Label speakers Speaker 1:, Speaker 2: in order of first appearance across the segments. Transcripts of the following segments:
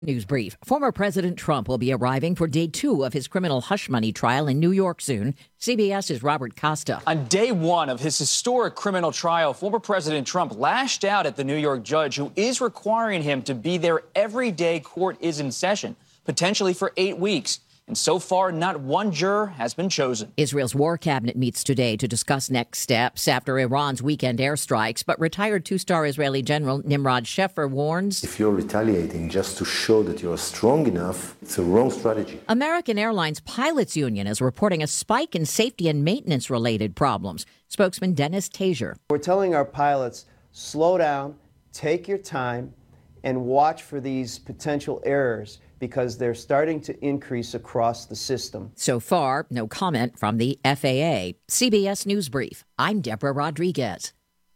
Speaker 1: News brief. Former President Trump will be arriving for day 2 of his criminal hush money trial in New York soon. CBS's Robert Costa.
Speaker 2: On day 1 of his historic criminal trial, former President Trump lashed out at the New York judge who is requiring him to be there every day court is in session, potentially for 8 weeks. And so far, not one juror has been chosen.
Speaker 1: Israel's war cabinet meets today to discuss next steps after Iran's weekend airstrikes. But retired 2-star Israeli General Nimrod Sheffer warns,
Speaker 3: if you're retaliating just to show that you're strong enough, it's a wrong strategy.
Speaker 1: American Airlines Pilots Union is reporting a spike in safety and maintenance-related problems. Spokesman Dennis Tazier.
Speaker 4: We're telling our pilots, slow down, take your time, and watch for these potential errors, because they're starting to increase across the system.
Speaker 1: So far, no comment from the FAA. CBS News Brief. I'm Deborah Rodriguez.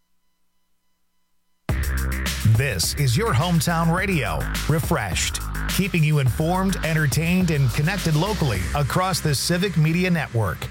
Speaker 5: This is your hometown radio, Refreshed, keeping you informed, entertained, and connected locally across the Civic Media Network.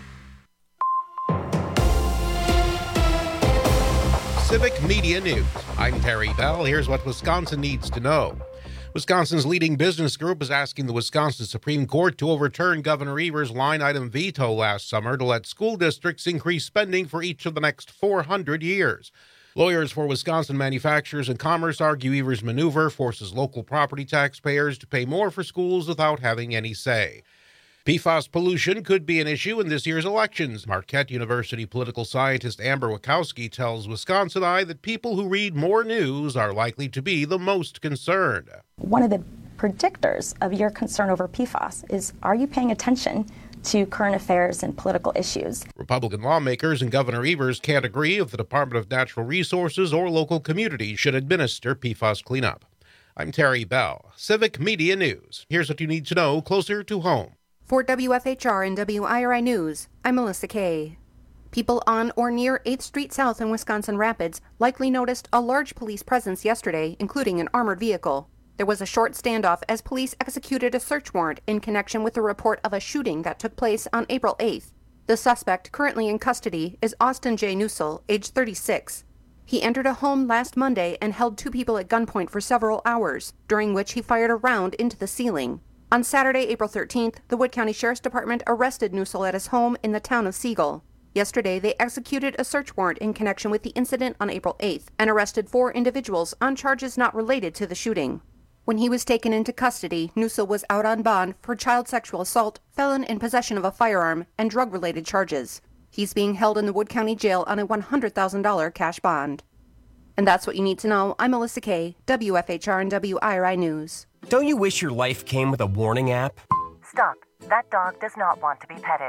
Speaker 6: Civic Media News. I'm Terry Bell. Here's what Wisconsin needs to know. Wisconsin's leading business group is asking the Wisconsin Supreme Court to overturn Governor Evers' line-item veto last summer to let school districts increase spending for each of the next 400 years. Lawyers for Wisconsin Manufacturers and Commerce argue Evers' maneuver forces local property taxpayers to pay more for schools without having any say. PFAS pollution could be an issue in this year's elections. Marquette University political scientist Amber Wachowski tells Wisconsin Eye that people who read more news are likely to be the most concerned.
Speaker 7: One of the predictors of your concern over PFAS is, are you paying attention to current affairs and political issues?
Speaker 6: Republican lawmakers and Governor Evers can't agree if the Department of Natural Resources or local communities should administer PFAS cleanup. I'm Terry Bell, Civic Media News. Here's what you need to know closer to home.
Speaker 8: For WFHR and WIRI News, I'm Melissa Kay. People on or near 8th Street South in Wisconsin Rapids likely noticed a large police presence yesterday, including an armored vehicle. There was a short standoff as police executed a search warrant in connection with a report of a shooting that took place on April 8th. The suspect, currently in custody, is Austin J. Newsell, age 36. He entered a home last Monday and held 2 people at gunpoint for several hours, during which he fired a round into the ceiling. On Saturday, April 13th, the Wood County Sheriff's Department arrested Newsell at his home in the town of Siegel. Yesterday, they executed a search warrant in connection with the incident on April 8th and arrested 4 individuals on charges not related to the shooting. When he was taken into custody, Newsell was out on bond for child sexual assault, felon in possession of a firearm, and drug-related charges. He's being held in the Wood County Jail on a $100,000 cash bond. And that's what you need to know. I'm Melissa Kay, WFHR and WIRI News.
Speaker 9: Don't you wish your life came with a warning app?
Speaker 10: Stop. That dog does not want to be petted.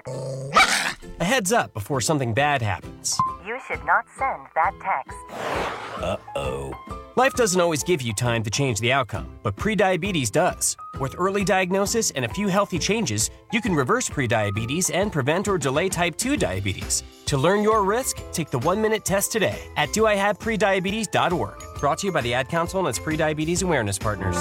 Speaker 9: A heads up before something bad happens.
Speaker 10: You should not send that text.
Speaker 9: Uh-oh. Life doesn't always give you time to change the outcome, but prediabetes does. With early diagnosis and a few healthy changes, you can reverse prediabetes and prevent or delay type 2 diabetes. To learn your risk, take the 1-minute test today at doihaveprediabetes.org. Brought to you by the Ad Council and its prediabetes awareness partners.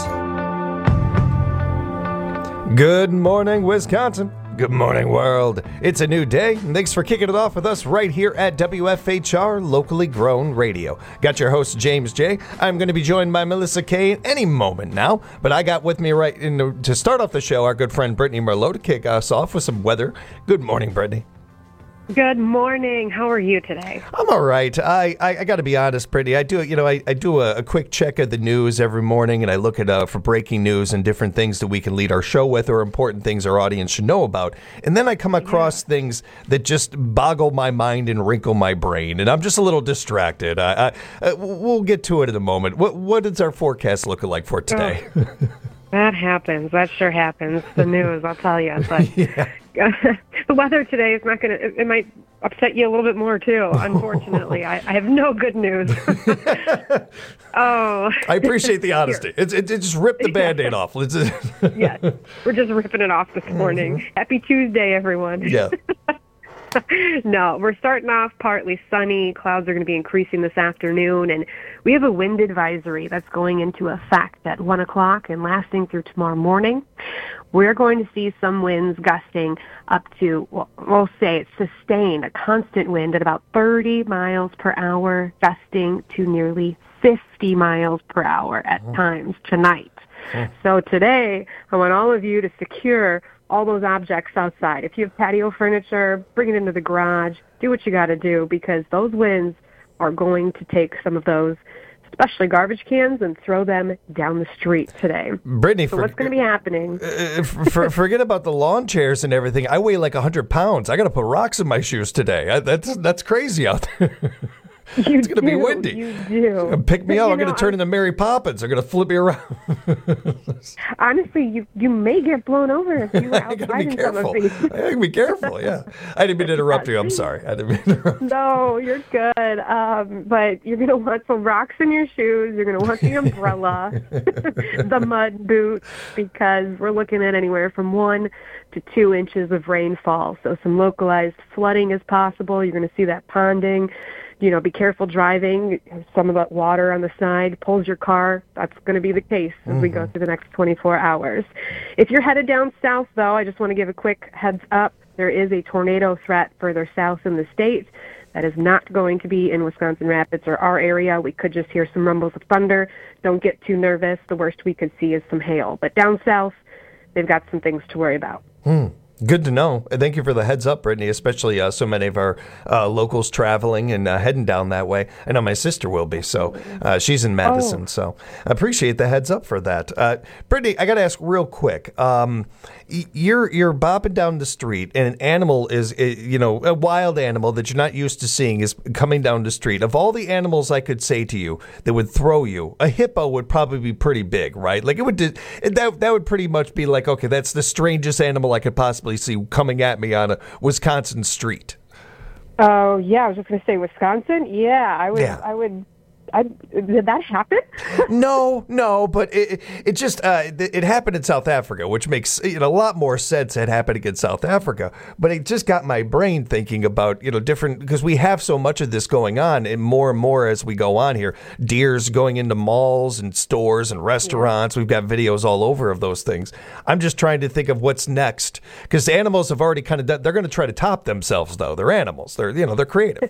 Speaker 11: Good morning, Wisconsin. Good morning, world. It's a new day, and thanks for kicking it off with us right here at WFHR Locally Grown Radio. Got your host, James J. I'm going to be joined by Melissa Kay any moment now, but I got with me to start off the show our good friend Brittany Merlot to kick us off with some weather. Good morning, Brittany.
Speaker 12: Good morning. How are you today?
Speaker 11: I'm all right. I got to be honest, Brittany. I do a quick check of the news every morning, and I look at for breaking news and different things that we can lead our show with, or important things our audience should know about. And then I come across things that just boggle my mind and wrinkle my brain, and I'm just a little distracted. We'll get to it in a moment. What does our forecast look like for today?
Speaker 12: That happens. That sure happens. The news, I'll tell you. But
Speaker 11: Yeah.
Speaker 12: the weather today is not going to, it might upset you a little bit more, too, unfortunately. I have no good news. Oh.
Speaker 11: I appreciate the honesty. It just ripped the Band-Aid off.
Speaker 12: Yes. We're just ripping it off this morning. Mm-hmm. Happy Tuesday, everyone.
Speaker 11: Yeah.
Speaker 12: No, we're starting off partly sunny. Clouds are going to be increasing this afternoon, and we have a wind advisory that's going into effect at 1 o'clock and lasting through tomorrow morning. We're going to see some winds gusting up to, well, we'll say it's sustained, a constant wind at about 30 miles per hour, gusting to nearly 50 miles per hour at times tonight. So today, I want all of you to secure all those objects outside. If you have patio furniture, bring it into the garage. Do what you got to do, because those winds are going to take some of those, especially garbage cans, and throw them down the street today.
Speaker 11: Brittany,
Speaker 12: so what's going to be happening?
Speaker 11: Forget about the lawn chairs and everything. I weigh like 100 pounds. I got to put rocks in my shoes today. That's crazy out there. It's going to be windy.
Speaker 12: You do.
Speaker 11: Pick me up. I'm going to turn into Mary Poppins. They're going to flip me around.
Speaker 12: Honestly, you may get blown over if you were outside.
Speaker 11: I got to be careful. Yeah, I didn't mean to interrupt you. I'm sorry. I didn't mean to interrupt.
Speaker 12: No, you're good. But you're going to want some rocks in your shoes. You're going to want the umbrella, the mud boots, because we're looking at anywhere from 1 to 2 inches of rainfall. So some localized flooding is possible. You're going to see that ponding. Be careful driving. Some of that water on the side pulls your car. That's going to be the case as we go through the next 24 hours. If you're headed down south, though, I just want to give a quick heads up. There is a tornado threat further south in the state. That is not going to be in Wisconsin Rapids or our area. We could just hear some rumbles of thunder. Don't get too nervous. The worst we could see is some hail. But down south, they've got some things to worry about.
Speaker 11: Good to know. Thank you for the heads up, Brittany, especially so many of our locals traveling and heading down that way. I know my sister will be, so she's in Madison, so I appreciate the heads up for that. Brittany, I got to ask real quick. You're bopping down the street, and an animal is, a wild animal that you're not used to seeing is coming down the street. Of all the animals I could say to you that would throw you, a hippo would probably be pretty big, right? Like that would pretty much be like, okay, that's the strangest animal I could possibly see coming at me on a Wisconsin street.
Speaker 12: Oh, yeah. I was just going to say Wisconsin. Yeah, I would. Did that happen?
Speaker 11: No, but it just it happened in South Africa, which makes a lot more sense. It happening in South Africa, but it just got my brain thinking about different, because we have so much of this going on, and more as we go on here. Deers going into malls and stores and restaurants. We've got videos all over of those things. I'm just trying to think of what's next, because animals have already kind of done. They're going to try to top themselves, though. They're animals. They're they're creative.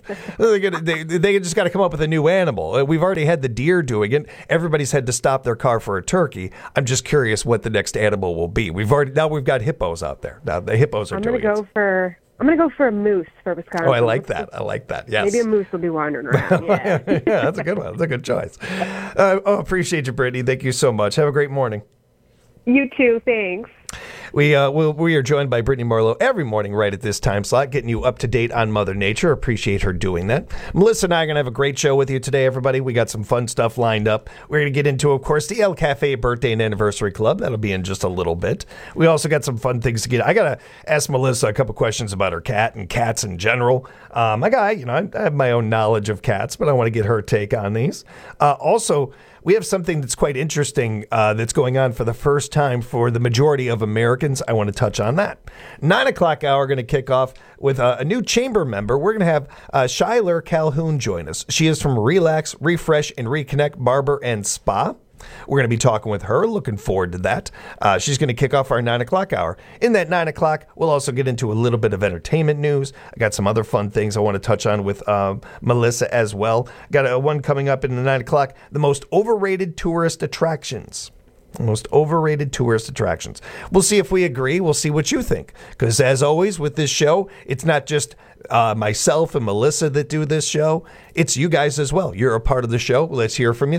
Speaker 11: they just got to come up with a new animal. We've already had the deer doing it. Everybody's had to stop their car for a turkey. I'm just curious what the next animal will be. We've got hippos out there. Now the hippos are doing it.
Speaker 12: I'm going to go for a moose for Wisconsin.
Speaker 11: Oh, I like that. Yes.
Speaker 12: Maybe a moose will be wandering around. Yeah,
Speaker 11: that's a good one. That's a good choice. Appreciate you, Brittany. Thank you so much. Have a great morning.
Speaker 12: You too. Thanks.
Speaker 11: We are joined by Brittany Marlowe every morning right at this time slot, getting you up to date on Mother Nature. Appreciate her doing that. Melissa and I are going to have a great show with you today, everybody. We got some fun stuff lined up. We're going to get into, of course, the El Cafe Birthday and Anniversary Club. That'll be in just a little bit. We also got some fun things to get. I got to ask Melissa a couple questions about her cat and cats in general. I have my own knowledge of cats, but I want to get her take on these. Also, we have something that's quite interesting that's going on for the first time for the majority of Americans. I want to touch on that. 9 o'clock hour, going to kick off with a new chamber member. We're going to have Shyler Calhoun join us. She is from Relax, Refresh, and Reconnect Barber and Spa. We're going to be talking with her. Looking forward to that. She's going to kick off our 9 o'clock hour. In that 9 o'clock, we'll also get into a little bit of entertainment news. I got some other fun things I want to touch on with Melissa as well. Got one coming up in the 9 o'clock, the most overrated tourist attractions. Most overrated tourist attractions. We'll see if we agree. We'll see what you think. Because as always with this show, it's not just myself and Melissa that do this show. It's you guys as well. You're a part of the show. Let's hear from you.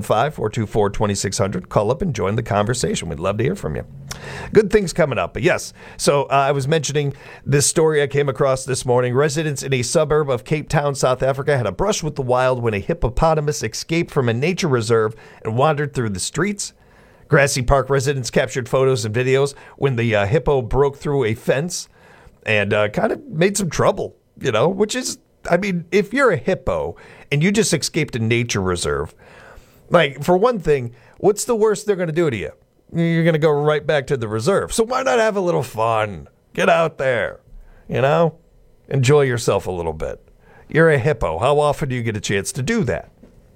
Speaker 11: 715-424-2600. Call up and join the conversation. We'd love to hear from you. Good things coming up. But yes, so I was mentioning this story I came across this morning. Residents in a suburb of Cape Town, South Africa had a brush with the wild when a hippopotamus escaped from a nature reserve and wandered through the streets. Grassy Park residents captured photos and videos when the hippo broke through a fence and kind of made some trouble, which is, if you're a hippo and you just escaped a nature reserve, like, for one thing, what's the worst they're going to do to you? You're going to go right back to the reserve. So why not have a little fun? Get out there, enjoy yourself a little bit. You're a hippo. How often do you get a chance to do that?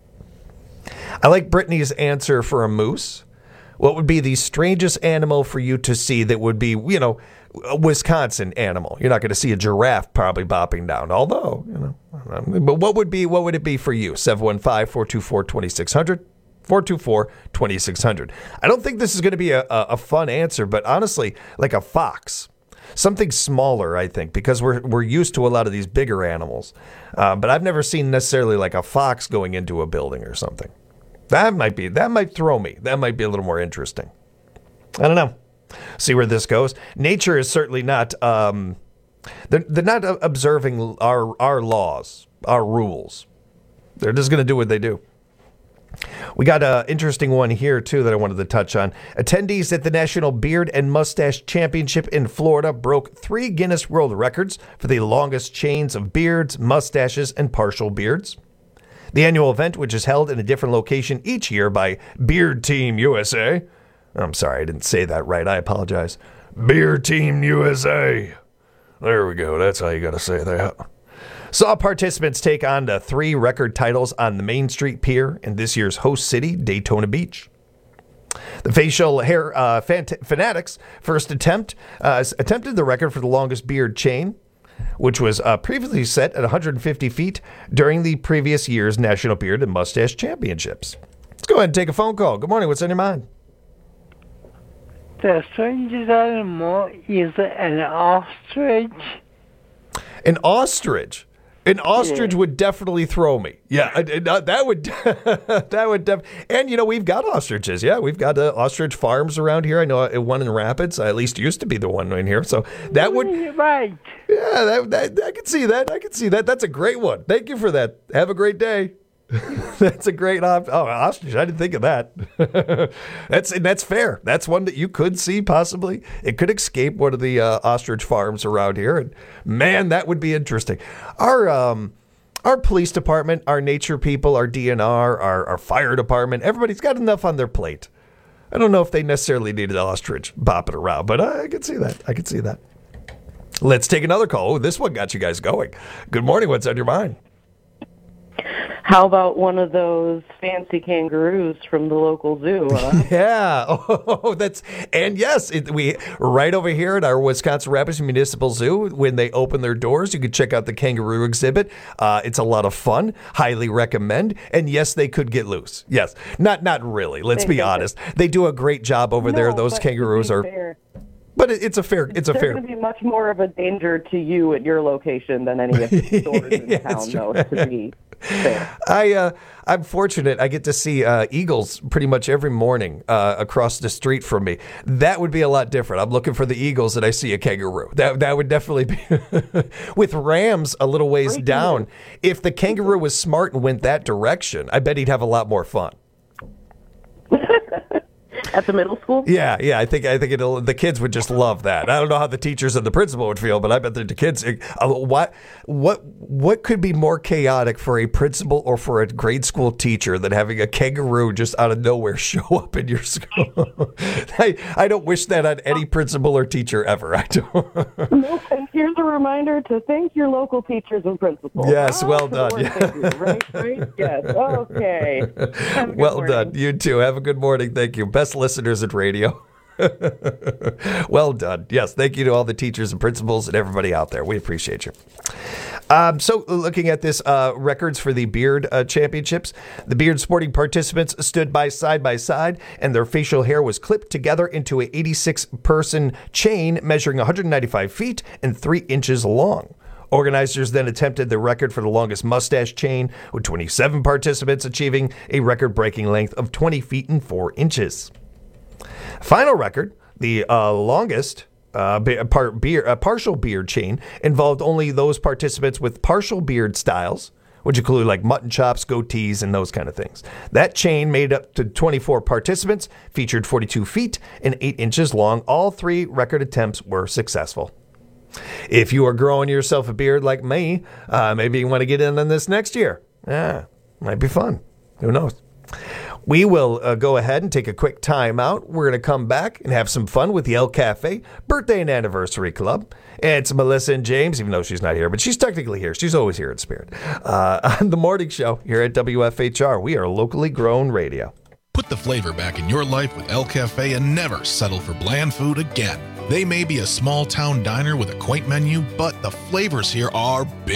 Speaker 11: I like Brittany's answer for a moose. What would be the strangest animal for you to see that would be, a Wisconsin animal? You're not going to see a giraffe probably bopping down, although, but what would it be for you? 715-424-2600. 424-2600. I don't think this is going to be a fun answer, but honestly, like a fox. Something smaller, I think, because we're used to a lot of these bigger animals. But I've never seen necessarily like a fox going into a building or something. That might throw me. That might be a little more interesting. I don't know. See where this goes. Nature is certainly not. They're not observing our laws, our rules. They're just going to do what they do. We got an interesting one here, too, that I wanted to touch on. Attendees at the National Beard and Mustache Championship in Florida broke 3 Guinness World Records for the longest chains of beards, mustaches, and partial beards. The annual event, which is held in a different location each year by Beard Team USA. I'm sorry, I didn't say that right. I apologize. Beard Team USA. There we go. That's how you got to say that. Saw participants take on the 3 record titles on the Main Street Pier in this year's host city, Daytona Beach. The facial hair fanatics first attempted the record for the longest beard chain, which was previously set at 150 feet during the previous year's National Beard and Mustache Championships. Let's go ahead and take a phone call. Good morning. What's on your mind?
Speaker 13: The strangest animal is an ostrich.
Speaker 11: An ostrich? An ostrich would definitely throw me. Yeah, that would and you know, we've got ostriches. Yeah, we've got ostrich farms around here. I know one in Rapids. I at least used to be the one in here. So that would
Speaker 13: right.
Speaker 11: Yeah, that I can see that. I can see that. That's a great one. Thank you for that. Have a great day. That's a great ostrich. I didn't think of that. That's fair. That's one that you could see possibly. It could escape one of the ostrich farms around here, and man, that would be interesting. Our police department, our nature people, our DNR, our fire department, everybody's got enough on their plate. I don't know if they necessarily need an ostrich bopping around, but I can see that. I can see that. Let's take another call. Oh, this one got you guys going. Good morning. What's on your mind?
Speaker 14: How about one of those fancy kangaroos from the local zoo? Huh?
Speaker 11: Yeah. Oh, yes, we right over here at our Wisconsin Rapids Municipal Zoo. When they open their doors, you can check out the kangaroo exhibit. It's a lot of fun. Highly recommend. And yes, they could get loose. Yes, not really. Let's be honest. They do a great job over there. Those kangaroos are. Fair. But it's a fair.
Speaker 14: They're going to be much more of a danger to you at your location than any of the stores in town, though. To be fair.
Speaker 11: I'm fortunate. I get to see eagles pretty much every morning across the street from me. That would be a lot different. I'm looking for the eagles, and I see a kangaroo. That would definitely be. With rams a little ways down, if the kangaroo was smart and went that direction, I bet he'd have a lot more fun.
Speaker 14: At the middle school?
Speaker 11: Yeah. I think the kids would just love that. I don't know how the teachers and the principal would feel, but I bet the kids. What could be more chaotic for a principal or for a grade school teacher than having a kangaroo just out of nowhere show up in your school? I don't wish that on any principal or teacher ever. I don't.
Speaker 14: Nope. And here's a reminder to thank your local teachers and principals.
Speaker 11: Yes, well done.
Speaker 14: Right? Yes. Okay.
Speaker 11: Well done. You too. Have a good morning. Thank you. Best listeners at radio. Well done. Yes, thank you to all the teachers and principals and everybody out there. We appreciate you. So looking at this records for the beard championships, the beard sporting participants stood side by side, and their facial hair was clipped together into a 86-person chain measuring 195 feet and 3 inches long. Organizers then attempted the record for the longest mustache chain, with 27 participants achieving a record-breaking length of 20 feet and 4 inches. Final record, the longest partial beard chain, involved only those participants with partial beard styles, which include like mutton chops, goatees, and those kind of things. That chain, made up to 24 participants, featured 42 feet and 8 inches long. All 3 record attempts were successful. If you are growing yourself a beard like me, maybe you want to get in on this next year. Yeah, might be fun. Who knows? We will go ahead and take a quick time out. We're going to come back and have some fun with the El Cafe Birthday and Anniversary Club. It's Melissa and James, even though she's not here, but she's technically here. She's always here in spirit. On the morning show here at WFHR, we are locally grown radio.
Speaker 15: Put the flavor back in your life with El Cafe and never settle for bland food again. They may be a small town diner with a quaint menu, but the flavors here are big.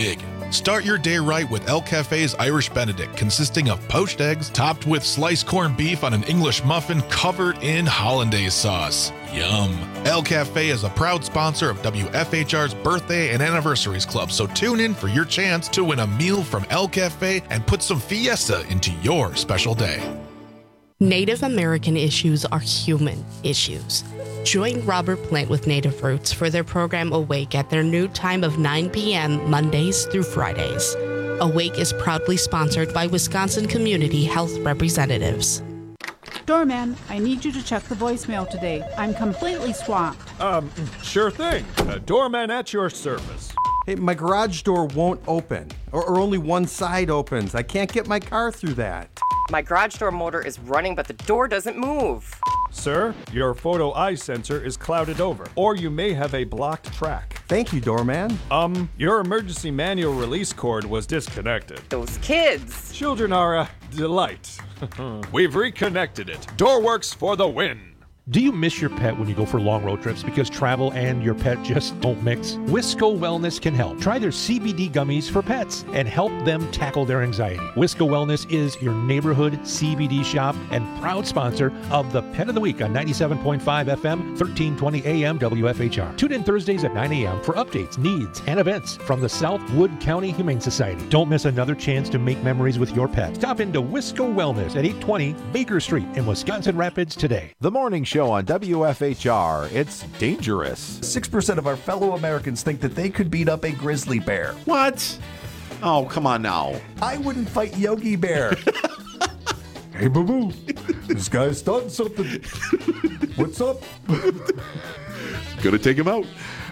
Speaker 15: Start your day right with El Cafe's Irish Benedict, consisting of poached eggs topped with sliced corned beef on an English muffin covered in hollandaise sauce. Yum. El Cafe is a proud sponsor of WFHR's Birthday and Anniversaries Club, so tune in for your chance to win a meal from El Cafe and put some fiesta into your special day.
Speaker 16: Native American issues are human issues. Join Robert Plant with Native Roots for their program Awake at their new time of 9 p.m. Mondays through Fridays. Awake is proudly sponsored by Wisconsin Community Health Representatives.
Speaker 17: Doorman, I need you to check the voicemail today. I'm completely swamped.
Speaker 18: Sure thing. Doorman at your service.
Speaker 19: Hey, my garage door won't open, or only one side opens. I can't get my car through that.
Speaker 20: My garage door motor is running, but the door doesn't move.
Speaker 18: Sir, your photo eye sensor is clouded over, or you may have a blocked track.
Speaker 19: Thank you, Doorman.
Speaker 18: Your emergency manual release cord was disconnected.
Speaker 20: Those kids.
Speaker 18: Children are a delight. We've reconnected it. Doorworks for the win.
Speaker 21: Do you miss your pet when you go for long road trips because travel and your pet just don't mix? Wisco Wellness can help. Try their CBD gummies for pets and help them tackle their anxiety. Wisco Wellness is your neighborhood CBD shop and proud sponsor of the Pet of the Week on 97.5 FM, 1320 AM WFHR. Tune in Thursdays at 9 a.m. for updates, needs, and events from the South Wood County Humane Society. Don't miss another chance to make memories with your pet. Stop into Wisco Wellness at 820 Baker Street in Wisconsin Rapids today.
Speaker 22: The morning show on WFHR. It's dangerous.
Speaker 11: 6% of our fellow Americans think that they could beat up a grizzly bear.
Speaker 23: What? Oh, come on now.
Speaker 11: I wouldn't fight Yogi Bear.
Speaker 18: Hey, boo-boo. This guy's starting something. What's up?
Speaker 23: Gonna take him out.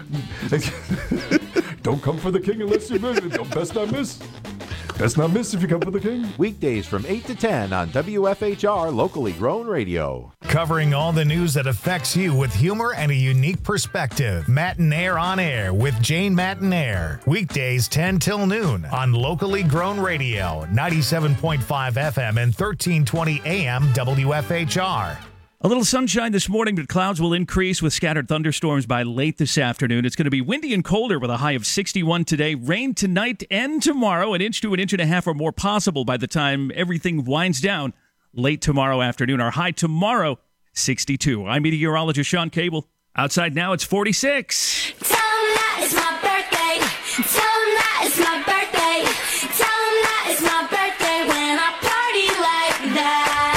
Speaker 18: Don't come for the king unless you miss. Don't best not miss. Best not miss if you come for the king.
Speaker 22: Weekdays from 8 to 10 on WFHR Locally Grown Radio.
Speaker 5: Covering all the news that affects you with humor and a unique perspective. Matinaire on Air with Jane Matinaire. Weekdays 10 till noon on Locally Grown Radio, 97.5 FM and 1320 AM WFHR.
Speaker 24: A little sunshine this morning, but clouds will increase with scattered thunderstorms by late this afternoon. It's going to be windy and colder with a high of 61 today. Rain tonight and tomorrow, an inch to an inch and a half or more possible by the time everything winds down late tomorrow afternoon. Our high tomorrow, 62. I'm meteorologist Sean Cable. Outside now, it's 46.
Speaker 25: Tell 'em that it's my birthday. Tell 'em that it's my birthday. Tell 'em that it's my birthday when I party like that.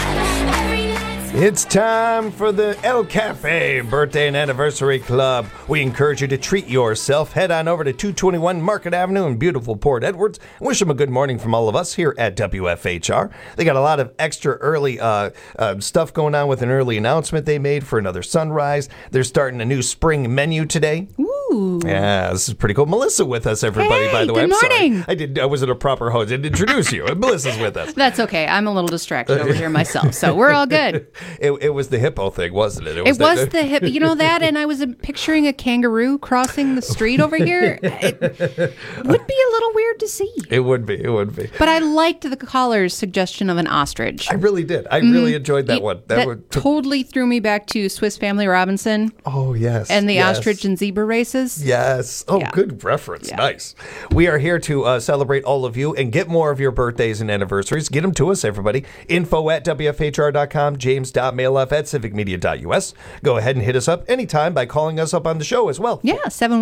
Speaker 11: It's time for the El Cafe Birthday and Anniversary Club. We encourage you to treat yourself. Head on over to 221 Market Avenue in beautiful Port Edwards. Wish them a good morning from all of us here at WFHR. They got a lot of extra early stuff going on with an early announcement they made for another sunrise. They're starting a new spring menu today.
Speaker 26: Ooh.
Speaker 11: Yeah, this is pretty cool. Melissa with us, everybody,
Speaker 26: hey,
Speaker 11: by the way.
Speaker 26: Good morning.
Speaker 11: Sorry. I wasn't a proper host. I didn't introduce you. Melissa's with us.
Speaker 26: That's okay. I'm a little distracted over here myself, so we're all good.
Speaker 11: It was the hippo thing, wasn't it?
Speaker 26: It was the hippo. You know that, and I was picturing a kangaroo crossing the street over here. It would be a little weird to see.
Speaker 11: It would be.
Speaker 26: But I liked the caller's suggestion of an ostrich.
Speaker 11: I really did. I really enjoyed that one.
Speaker 26: That totally threw me back to Swiss Family Robinson.
Speaker 11: Oh, yes.
Speaker 26: And the ostrich and zebra races.
Speaker 11: Yes. Oh, yeah. Good reference. Yeah. Nice. We are here to celebrate all of you and get more of your birthdays and anniversaries. Get them to us, everybody. info@WFHR.com, james.mailoff@civicmedia.us. Go ahead and hit us up anytime by calling us up on the show as well.
Speaker 26: Yeah,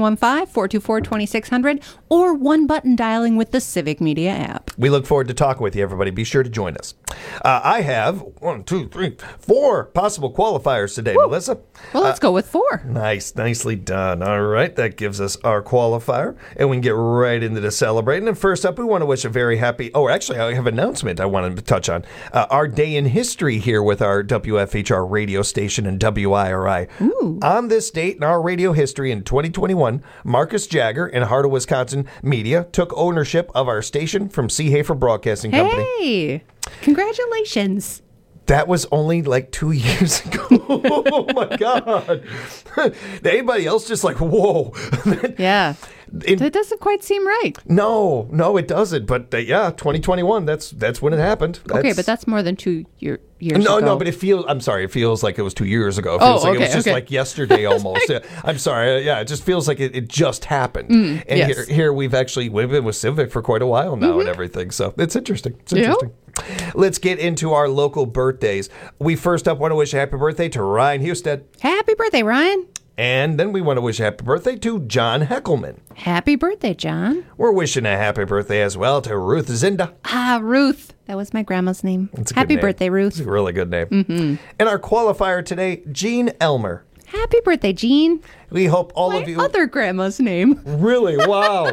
Speaker 26: 715-424-2600 or one button dialing with the Civic Media app.
Speaker 11: We look forward to talking with you, everybody. Be sure to join us. I have 1, 2, 3, 4 possible qualifiers today,
Speaker 26: Woo.
Speaker 11: Melissa.
Speaker 26: Well, let's go with 4.
Speaker 11: Nicely done. All right, that gives us our qualifier, and we can get right into the celebrating. And first up, we want to wish a very happy, actually, I have an announcement I wanted to touch on. Our day in history here with our WFHR radio station and WIRI.
Speaker 26: Ooh.
Speaker 11: On this date in our radio history in 2021, Marcus Jagger and Heart of Wisconsin Media took ownership of our station from C. Hafer Broadcasting Company.
Speaker 26: Hey, congratulations.
Speaker 11: That was only like 2 years ago. Oh my God. Anybody else just like, whoa.
Speaker 26: Yeah. That doesn't quite seem right.
Speaker 11: No, it doesn't. But 2021, that's when it happened.
Speaker 26: Okay, but that's more than 2 years
Speaker 11: no,
Speaker 26: ago.
Speaker 11: No, but it feels like it was 2 years ago. It feels like it was just like yesterday almost. Yeah, I'm sorry. Yeah, it just feels like it just happened. And
Speaker 26: yes.
Speaker 11: here we've been with Civic for quite a while now and everything. So it's interesting. It's interesting. Let's get into our local birthdays. We first up want to wish a happy birthday to Ryan Husted.
Speaker 26: Happy birthday, Ryan.
Speaker 11: And then we want to wish a happy birthday to John Heckelman.
Speaker 26: Happy birthday, John.
Speaker 11: We're wishing a happy birthday as well to Ruth Zinda.
Speaker 26: Ruth. That was my grandma's name.
Speaker 11: That's a
Speaker 26: happy
Speaker 11: good name.
Speaker 26: birthday, Ruth.
Speaker 11: It's a really good name. And our qualifier today, Jean Elmer.
Speaker 26: Happy birthday, Jean.
Speaker 11: We hope all of you...
Speaker 26: other grandma's name.
Speaker 11: Really? Wow.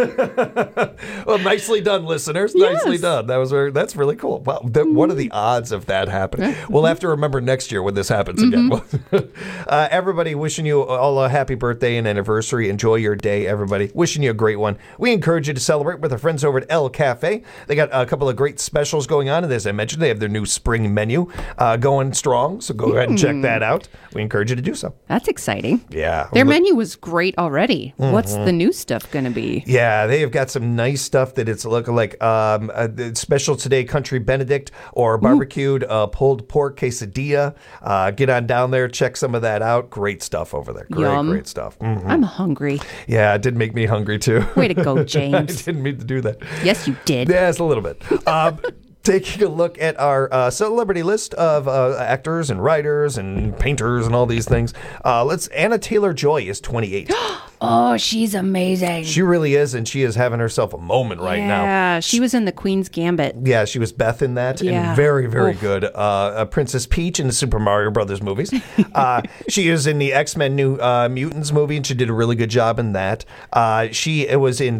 Speaker 11: Well, nicely done, listeners.
Speaker 26: Yes.
Speaker 11: Nicely done. That's really cool. Wow. What are the odds of that happening? We'll have to remember next year when this happens again. Everybody, wishing you all a happy birthday and anniversary. Enjoy your day, everybody. Wishing you a great one. We encourage you to celebrate with our friends over at El Cafe. They got a couple of great specials going on. And as I mentioned, they have their new spring menu going strong. So go ahead and check that out. We encourage you to do so.
Speaker 26: That's exciting.
Speaker 11: Yeah.
Speaker 26: Their menu was great already. What's the new stuff going to be?
Speaker 11: Yeah, they have got some nice stuff that it's looking like special today, Country Benedict or barbecued pulled pork quesadilla. Get on down there, check some of that out. Great stuff over there. Great stuff.
Speaker 26: I'm hungry.
Speaker 11: Yeah, it did make me hungry too.
Speaker 26: Way to go, James.
Speaker 11: I didn't mean to do that.
Speaker 26: Yes, you did.
Speaker 11: Yeah, it's a little bit. Taking a look at our celebrity list of actors and writers and painters and all these things. Anna Taylor-Joy is 28.
Speaker 26: Oh, she's amazing.
Speaker 11: She really is, and she is having herself a moment right now.
Speaker 26: Yeah, she was in The Queen's Gambit.
Speaker 11: Yeah, she was Beth in that, and very, very good. Princess Peach in the Super Mario Brothers movies. She is in the X-Men New Mutants movie, and she did a really good job in that. She was in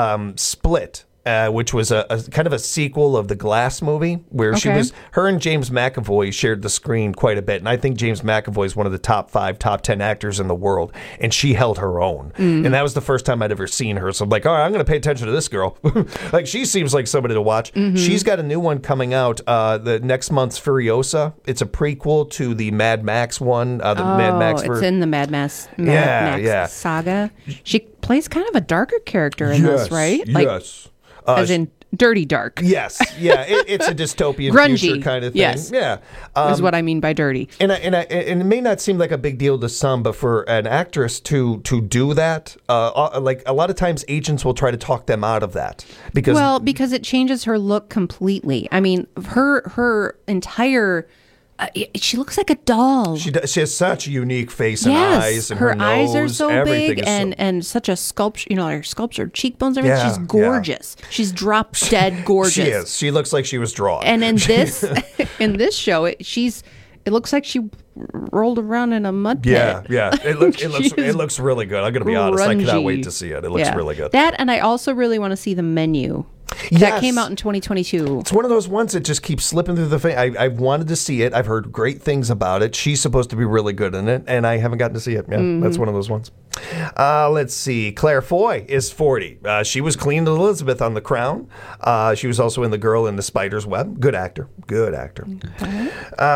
Speaker 11: Split. Which was a kind of a sequel of the Glass movie, where her and James McAvoy shared the screen quite a bit. And I think James McAvoy is one of the top 5, top 10 actors in the world. And she held her own. And that was the first time I'd ever seen her. So I'm like, all right, I'm going to pay attention to this girl. Like, she seems like somebody to watch. She's got a new one coming out the next month's Furiosa. It's a prequel to the Mad Max one. Mad Max
Speaker 26: it's in the Mad Max saga. She plays kind of a darker character in this, right?
Speaker 11: Yes.
Speaker 26: As in dirty dark.
Speaker 11: Yes. Yeah. It's a dystopian
Speaker 26: grungy
Speaker 11: future kind of thing.
Speaker 26: Yes.
Speaker 11: Yeah.
Speaker 26: Is what I mean by dirty.
Speaker 11: And it may not seem like a big deal to some, but for an actress to do that, like a lot of times agents will try to talk them out of that because
Speaker 26: it changes her look completely. I mean, her entire. She looks like a doll.
Speaker 11: She has such a unique face and eyes, and her nose,
Speaker 26: eyes are so big,
Speaker 11: is
Speaker 26: and such a sculpture. Her sculptured cheekbones. Everything. She's gorgeous. She's drop dead gorgeous.
Speaker 11: She is. She looks like she was drawn.
Speaker 26: And in this, show, it looks like she rolled around in a mud pit.
Speaker 11: Yeah. It looks really good. I'm gonna be honest. I cannot wait to see it. It looks really good.
Speaker 26: That, and I also really want to see the menu. That came out in 2022.
Speaker 11: It's one of those ones that just keeps slipping through the face. I wanted to see it. I've heard great things about it. She's supposed to be really good in it, and I haven't gotten to see it. Yeah, that's one of those ones. Let's see. Claire Foy is 40. She was Queen Elizabeth on The Crown. She was also in The Girl in the Spider's Web. Good actor. Okay.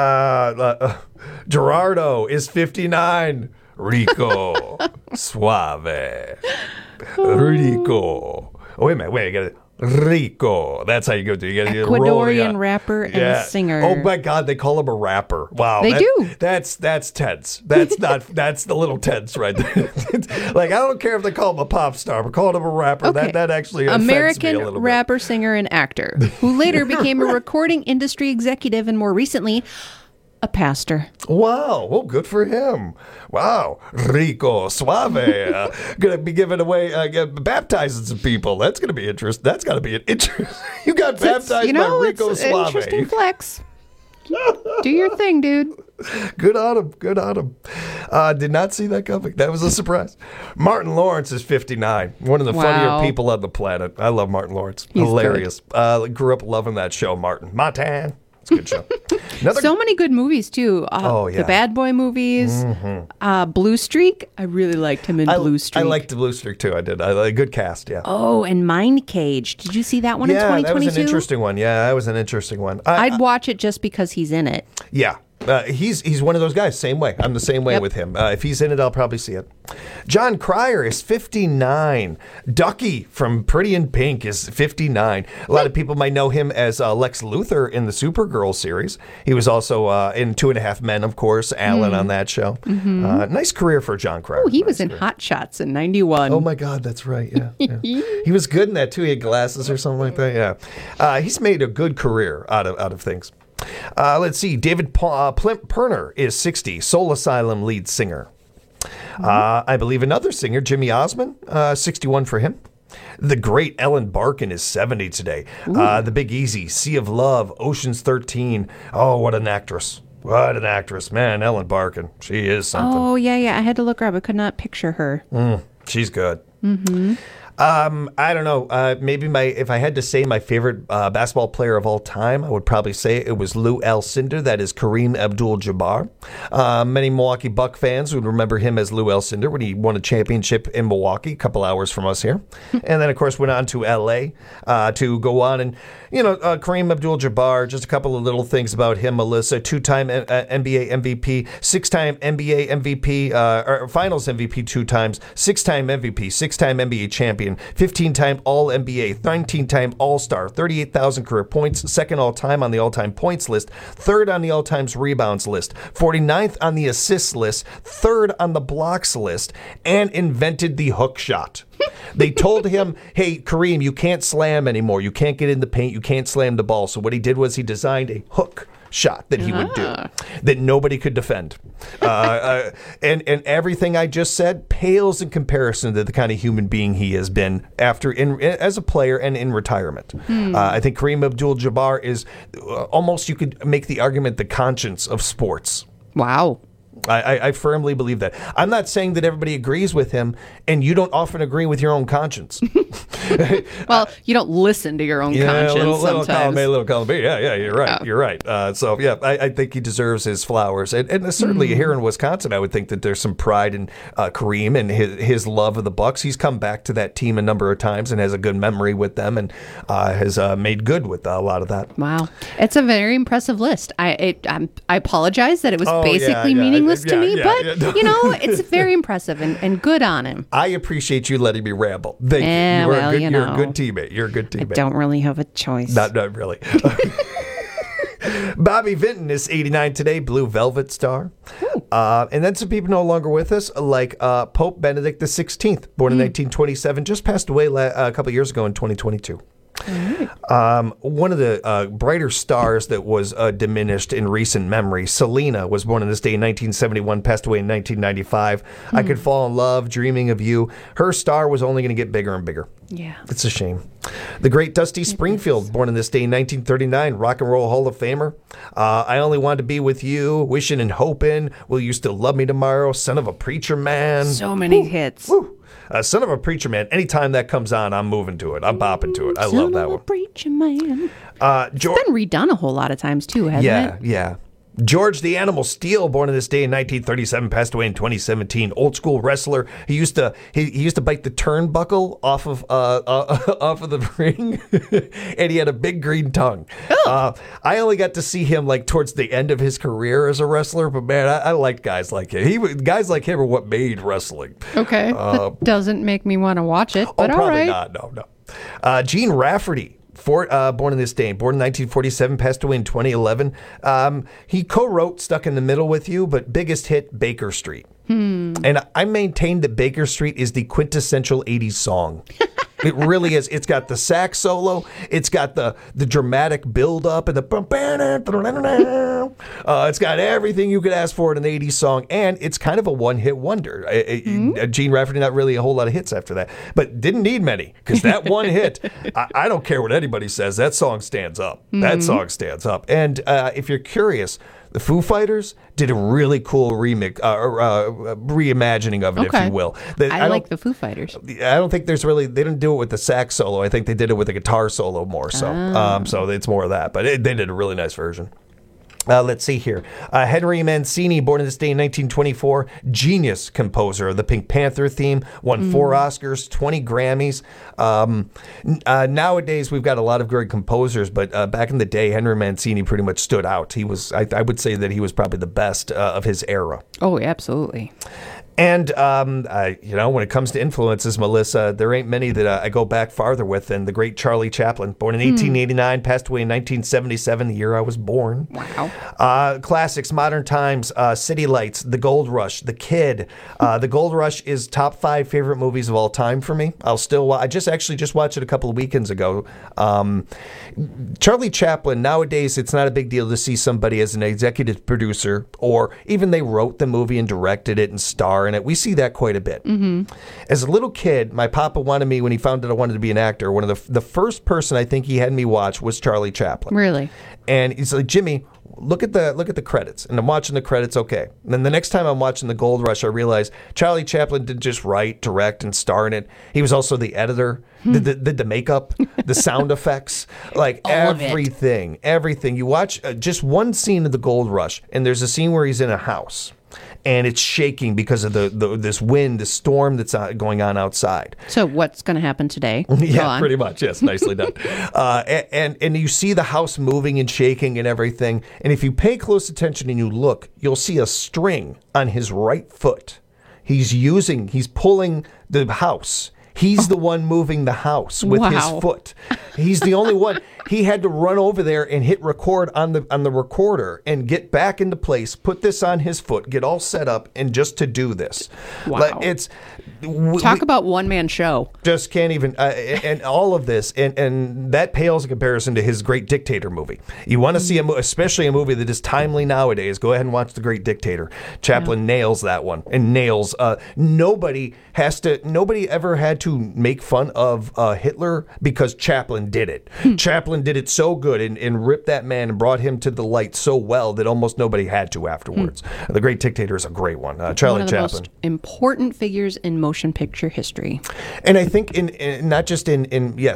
Speaker 11: Gerardo is 59. Rico. Suave. Rico. Oh, wait a minute. I got it. Rico. That's how you go through. You got to
Speaker 26: Ecuadorian rapper and singer.
Speaker 11: Oh my God, they call him a rapper. Wow,
Speaker 26: they do.
Speaker 11: That's tense. That's not. That's the little tense right there. Like, I don't care if they call him a pop star, but calling him a rapper,
Speaker 26: okay.
Speaker 11: that actually offends
Speaker 26: American
Speaker 11: me a little
Speaker 26: rapper,
Speaker 11: bit.
Speaker 26: singer, and actor who later became a recording industry executive and more recently a pastor.
Speaker 11: Wow. Well, good for him. Wow. Rico Suave. Going to be giving away, baptizing some people. That's going to be interesting. That's got to be an interesting. You got baptized by Rico Suave.
Speaker 26: Interesting flex. Do your thing, dude.
Speaker 11: Good on him. Did not see that coming. That was a surprise. Martin Lawrence is 59. One of the funnier people on the planet. I love Martin Lawrence.
Speaker 26: He's
Speaker 11: hilarious. Grew up loving that show, Martin. It's a good show.
Speaker 26: So many good movies, too.
Speaker 11: Oh, yeah.
Speaker 26: The Bad Boy movies. Blue Streak. I really liked him in Blue Streak.
Speaker 11: I liked the Blue Streak, too. I did. A good cast, yeah.
Speaker 26: Oh, and Mind Cage. Did you see that one in 2022?
Speaker 11: Yeah, that was an interesting one. Yeah, that was an interesting one.
Speaker 26: I'd watch it just because he's in it.
Speaker 11: Yeah. He's one of those guys. Same way. I'm the same way with him. If he's in it, I'll probably see it. John Cryer is 59. Ducky from Pretty in Pink is 59. A lot of people might know him as Lex Luthor in the Supergirl series. He was also in 2.5 Men, of course, Alan on that show. Nice career for John Cryer.
Speaker 26: Oh, he was in Hot Shots in 91.
Speaker 11: Oh, my God, that's right. Yeah. He was good in that, too. He had glasses or something like that. Yeah. He's made a good career out of things. Let's see. David Perner is 60, Soul Asylum lead singer. I believe another singer, Jimmy Osmond, 61 for him. The great Ellen Barkin is 70 today. The Big Easy, Sea of Love, Ocean's 13. Oh, what an actress. What an actress. Man, Ellen Barkin. She is something.
Speaker 26: Oh, yeah. I had to look her up. I could not picture her.
Speaker 11: She's good. I don't know. Maybe if I had to say my favorite basketball player of all time, I would probably say it was Lou Alcindor. That is Kareem Abdul-Jabbar. Many Milwaukee Buck fans would remember him as Lou Alcindor when he won a championship in Milwaukee, a couple hours from us here. And then, of course, went on to L.A. To go on and, Kareem Abdul-Jabbar, just a couple of little things about him, Melissa. 2-time NBA MVP, 6-time NBA MVP, or Finals MVP 2 times, 6-time MVP, 6-time NBA champion, 15-time All-NBA, 19-time All-Star, 38,000 career points, second all-time on the all-time points list, third on the all-time rebounds list, 49th on the assists list, third on the blocks list, and invented the hook shot. They told him, hey, Kareem, you can't slam anymore. You can't get in the paint. You can't slam the ball. So what he did was he designed a hook shot that he would do that nobody could defend. And everything I just said pales in comparison to the kind of human being he has been as a player and in retirement. I think Kareem Abdul-Jabbar is almost, you could make the argument, the conscience of sports.
Speaker 26: Wow.
Speaker 11: I firmly believe that. I'm not saying that everybody agrees with him, and you don't often agree with your own conscience.
Speaker 26: Well, you don't listen to your own conscience
Speaker 11: little
Speaker 26: sometimes.
Speaker 11: Column A, little column B. Yeah, you're right. You're right. I think he deserves his flowers. And certainly here in Wisconsin, I would think that there's some pride in Kareem and his love of the Bucks. He's come back to that team a number of times and has a good memory with them and has made good with a lot of that.
Speaker 26: Wow. It's a very impressive list. I apologize that it was basically meaningless to me, but it's very impressive and good on him.
Speaker 11: I appreciate you letting me ramble. Thank you. You're a good teammate. You're a good teammate.
Speaker 26: I don't really have a choice.
Speaker 11: Not really. Bobby Vinton is 89 today, Blue Velvet star. And then some people no longer with us, like Pope Benedict XVI, born in 1927, just passed away a couple years ago in 2022. One of the brighter stars that was diminished in recent memory, Selena, was born on this day in 1971, passed away in 1995. I Could Fall in Love, Dreaming of You. Her star was only going to get bigger and bigger.
Speaker 26: Yeah.
Speaker 11: It's a shame. The great Dusty Springfield, born on this day in 1939, Rock and Roll Hall of Famer. I Only Want to Be With You, Wishing and Hoping, Will You Still Love Me Tomorrow, Son of a Preacher Man.
Speaker 26: So many hits.
Speaker 11: Son of a Preacher Man. Anytime that comes on, I'm moving to it. I'm bopping to it. I love that one.
Speaker 26: Son of a Preacher Man. It's been redone a whole lot of times too, hasn't it?
Speaker 11: Yeah. George the Animal Steele, born on this day in 1937, passed away in 2017. Old school wrestler. He used to bite the turnbuckle off of the ring, and he had a big green tongue. I only got to see him like towards the end of his career as a wrestler, but man, I liked guys like him. Guys like him are what made wrestling.
Speaker 26: Okay, that doesn't make me want to watch it, but all
Speaker 11: probably
Speaker 26: right.
Speaker 11: Not. No. Gene Rafferty. Born in this day, born in 1947, passed away in 2011. He co-wrote Stuck in the Middle with You, but biggest hit, Baker Street. And I maintain that Baker Street is the quintessential 80s song. It really is. It's got the sax solo. It's got the dramatic build-up and the... it's got everything you could ask for in an 80s song, and it's kind of a one-hit wonder. Gene Rafferty, not really a whole lot of hits after that, but didn't need many, because that one hit, I don't care what anybody says, that song stands up. That song stands up. And if you're curious, The Foo Fighters did a really cool reimagining of it, if you will.
Speaker 26: I like the Foo Fighters.
Speaker 11: I don't think they didn't do it with the sax solo. I think they did it with the guitar solo more so. So it's more of that. But they did a really nice version. Let's see here. Henry Mancini, born in this day in 1924, genius composer of the Pink Panther theme, won 4 Oscars, 20 Grammys. Nowadays, we've got a lot of great composers, but back in the day, Henry Mancini pretty much stood out. He was, I would say that he was probably the best of his era.
Speaker 26: Oh, absolutely.
Speaker 11: And, when it comes to influences, Melissa, there ain't many that I go back farther with than the great Charlie Chaplin, born in 1889, passed away in 1977, the year I was born.
Speaker 26: Wow.
Speaker 11: Classics, Modern Times, City Lights, The Gold Rush, The Kid. The Gold Rush is top 5 favorite movies of all time for me. I just watched it a couple of weekends ago. Charlie Chaplin, nowadays, it's not a big deal to see somebody as an executive producer, or even they wrote the movie and directed it and starred in it. We see that quite a bit. As a little kid, my papa wanted me, when he found out I wanted to be an actor, one of the first person I think he had me watch was Charlie Chaplin.
Speaker 26: Really?
Speaker 11: And he's like, Jimmy, look at the credits. And I'm watching the credits, okay. And then the next time I'm watching The Gold Rush, I realized Charlie Chaplin didn't just write, direct, and star in it. He was also the editor, did the makeup, the sound effects, like everything. You watch just one scene of The Gold Rush, and there's a scene where he's in a house. And it's shaking because of this wind, the storm that's going on outside.
Speaker 26: So what's going to happen today?
Speaker 11: Yeah, pretty much. Yes, nicely done. And you see the house moving and shaking and everything. And if you pay close attention and you look, you'll see a string on his right foot. He's pulling the house. He's the one moving the house with his foot. He's the only one. He had to run over there and hit record on the recorder and get back into place, put this on his foot, get all set up, and just to do this.
Speaker 26: Wow. Talk about one-man show.
Speaker 11: Just can't even, and all of this, and that pales in comparison to his Great Dictator movie. You want to see, especially a movie that is timely nowadays, go ahead and watch The Great Dictator. Chaplin nails that one, and nails, nobody ever had to make fun of Hitler because Chaplin did it. Chaplin did it so good and ripped that man and brought him to the light so well that almost nobody had to afterwards. The Great Dictator is a great one. Charlie
Speaker 26: one of the
Speaker 11: Chaplin.
Speaker 26: Most important figures in motion picture history.
Speaker 11: And I think in not just in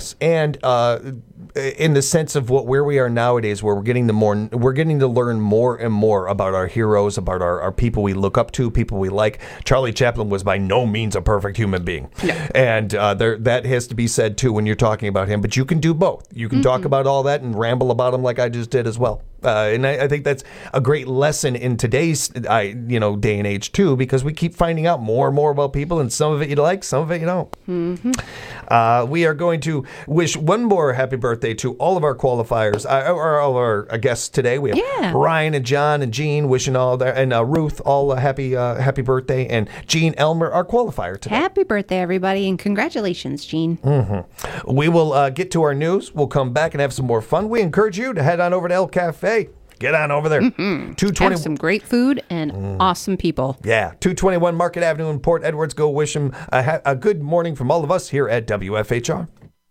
Speaker 11: the sense of where we are nowadays, where we're getting to learn more and more about our heroes, about our people we look up to, people we like. Charlie Chaplin was by no means a perfect human being. Yeah. And that has to be said too when you're talking about him. But you can do both. You can talk about all that and ramble about him like I just did as well. And I think that's a great lesson in today's day and age too, because we keep finding out more and more about people, and some of it you like, some of it you don't. We are going to wish one more happy birthday to all of our qualifiers, or all of our guests today. We have Ryan and John and Jean wishing all their, and Ruth all a happy birthday, and Jean Elmer, our qualifier today.
Speaker 26: Happy birthday, everybody, and congratulations, Jean.
Speaker 11: We will get to our news. We'll come back and have some more fun. We encourage you to head on over to El Cafe. Get on over there. 220.
Speaker 26: Have some great food and awesome people.
Speaker 11: Yeah. 221 Market Avenue in Port Edwards. Go wish them a good morning from all of us here at WFHR.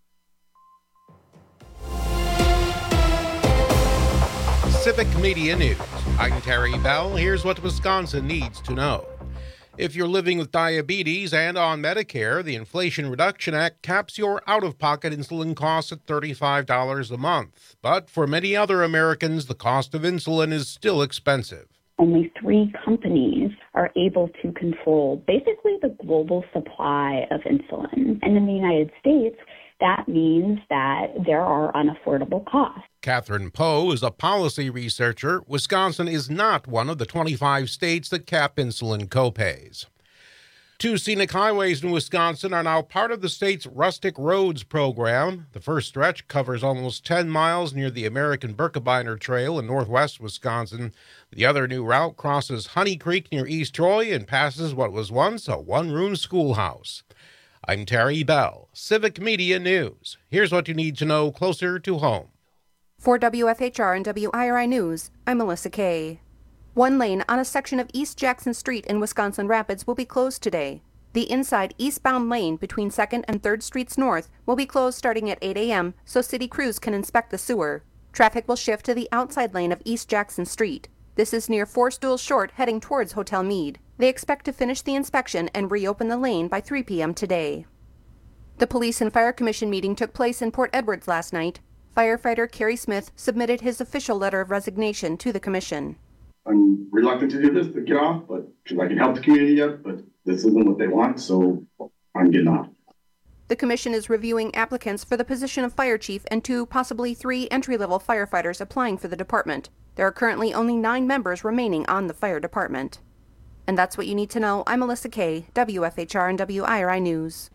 Speaker 1: Civic Media News. I'm Terry Bell. Here's what Wisconsin needs to know. If you're living with diabetes and on Medicare, the Inflation Reduction Act caps your out-of-pocket insulin costs at $35 a month. But for many other Americans, the cost of insulin is still expensive.
Speaker 2: Only 3 companies are able to control basically the global supply of insulin. And in the United States, that means that there are unaffordable costs.
Speaker 1: Catherine Poe is a policy researcher. Wisconsin is not one of the 25 states that cap insulin copays. 2 scenic highways in Wisconsin are now part of the state's Rustic Roads program. The first stretch covers almost 10 miles near the American Birkebeiner Trail in northwest Wisconsin. The other new route crosses Honey Creek near East Troy and passes what was once a one-room schoolhouse. I'm Terry Bell, Civic Media News. Here's what you need to know closer to home.
Speaker 8: For WFHR and WIRI News, I'm Melissa Kay. One lane on a section of East Jackson Street in Wisconsin Rapids will be closed today. The inside eastbound lane between 2nd and 3rd Streets North will be closed starting at 8 a.m. so city crews can inspect the sewer. Traffic will shift to the outside lane of East Jackson Street. This is near Four Stools Short heading towards Hotel Meade. They expect to finish the inspection and reopen the lane by 3 p.m. today. The Police and Fire Commission meeting took place in Port Edwards last night. Firefighter Kerry Smith submitted his official letter of resignation to the commission.
Speaker 3: I'm reluctant to do this, to get off, but because I can help the community yet, but this isn't what they want, so I'm getting off.
Speaker 8: The commission is reviewing applicants for the position of fire chief and 2, possibly 3 entry-level firefighters applying for the department. There are currently only 9 members remaining on the fire department. And that's what you need to know. I'm Melissa Kay, WFHR and WIRI News.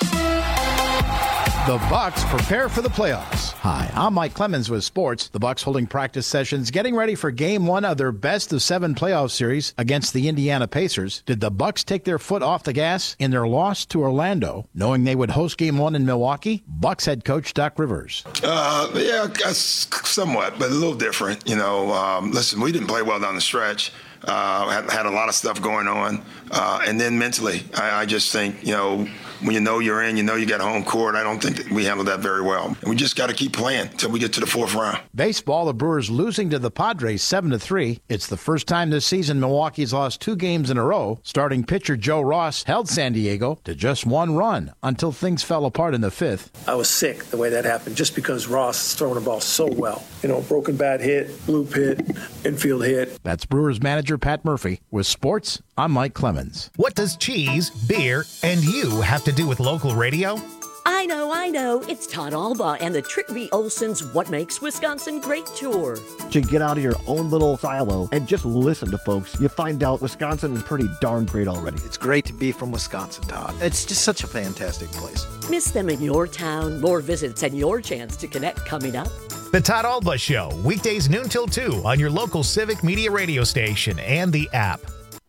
Speaker 4: The Bucks prepare for the playoffs. Hi, I'm Mike Clemens with sports. The Bucks holding practice sessions, getting ready for Game 1 of their best-of-7 playoff series against the Indiana Pacers. Did the Bucks take their foot off the gas in their loss to Orlando, knowing they would host Game 1 in Milwaukee? Bucks head coach Doc Rivers.
Speaker 6: Yeah, somewhat, but a little different. Listen, we didn't play well down the stretch. Had a lot of stuff going on. And then mentally, I just think, when you're in, you got home court, I don't think that we handled that very well. And we just got to keep playing until we get to the 4th round.
Speaker 4: Baseball, the Brewers losing to the Padres 7-3. It's the first time this season Milwaukee's lost 2 games in a row. Starting pitcher Joe Ross held San Diego to just 1 run until things fell apart in the 5th.
Speaker 7: I was sick the way that happened just because Ross is throwing the ball so well. Broken bat hit, loop hit, infield hit.
Speaker 4: That's Brewers manager Pat Murphy. With sports, I'm Mike Clemens.
Speaker 5: What does cheese, beer, and you have to do with local radio?
Speaker 9: I know. It's Todd Alba and the Trick V. Olson's What Makes Wisconsin Great tour.
Speaker 10: To get out of your own little silo and just listen to folks, you find out Wisconsin is pretty darn great already.
Speaker 27: It's great to be from Wisconsin, Todd. It's just such a fantastic place.
Speaker 9: Miss them in your town, more visits, and your chance to connect coming up.
Speaker 5: The Todd Alba Show, weekdays noon till 2 on your local Civic Media radio station and the app.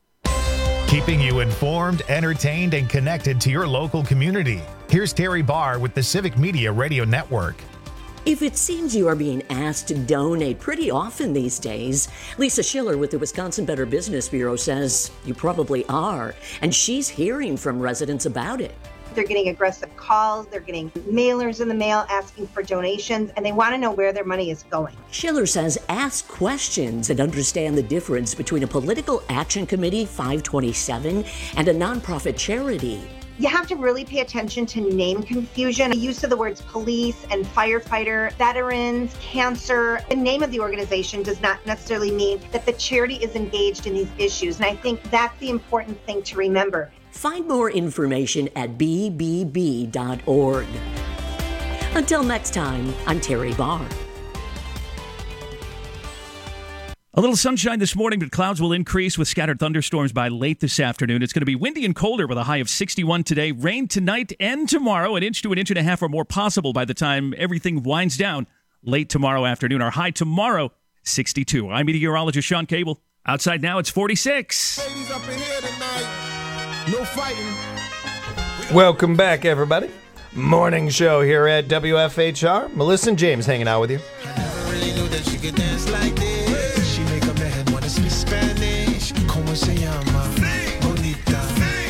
Speaker 5: Keeping you informed, entertained, and connected to your local community. Here's Terry Barr with the Civic Media Radio Network.
Speaker 9: If it seems you are being asked to donate pretty often these days, Lisa Schiller with the Wisconsin Better Business Bureau says you probably are, and she's hearing from residents about it.
Speaker 28: They're getting aggressive calls, they're getting mailers in the mail asking for donations, and they want to know where their money is going.
Speaker 9: Schiller says ask questions and understand the difference between a political action committee, 527, and a nonprofit charity.
Speaker 28: You have to really pay attention to name confusion. The use of the words police and firefighter, veterans, cancer. The name of the organization does not necessarily mean that the charity is engaged in these issues, and I think that's the important thing to remember.
Speaker 9: Find more information at bbb.org. Until next time, I'm Terry Barr.
Speaker 24: A little sunshine this morning, but clouds will increase with scattered thunderstorms by late this afternoon. It's going to be windy and colder with a high of 61 today. Rain tonight and tomorrow, 1 inch to 1.5 inches or more possible by the time everything winds down late tomorrow afternoon. Our high tomorrow, 62. I'm meteorologist Sean Cable. Outside now, it's 46.
Speaker 29: Ladies up in here tonight. No fighting.
Speaker 11: Welcome back, everybody. Morning show here at WFHR. Melissa and James hanging out with you.
Speaker 29: I never really knew that she could dance like this. She make a man wanna speak Spanish. Como se llama? Bonita.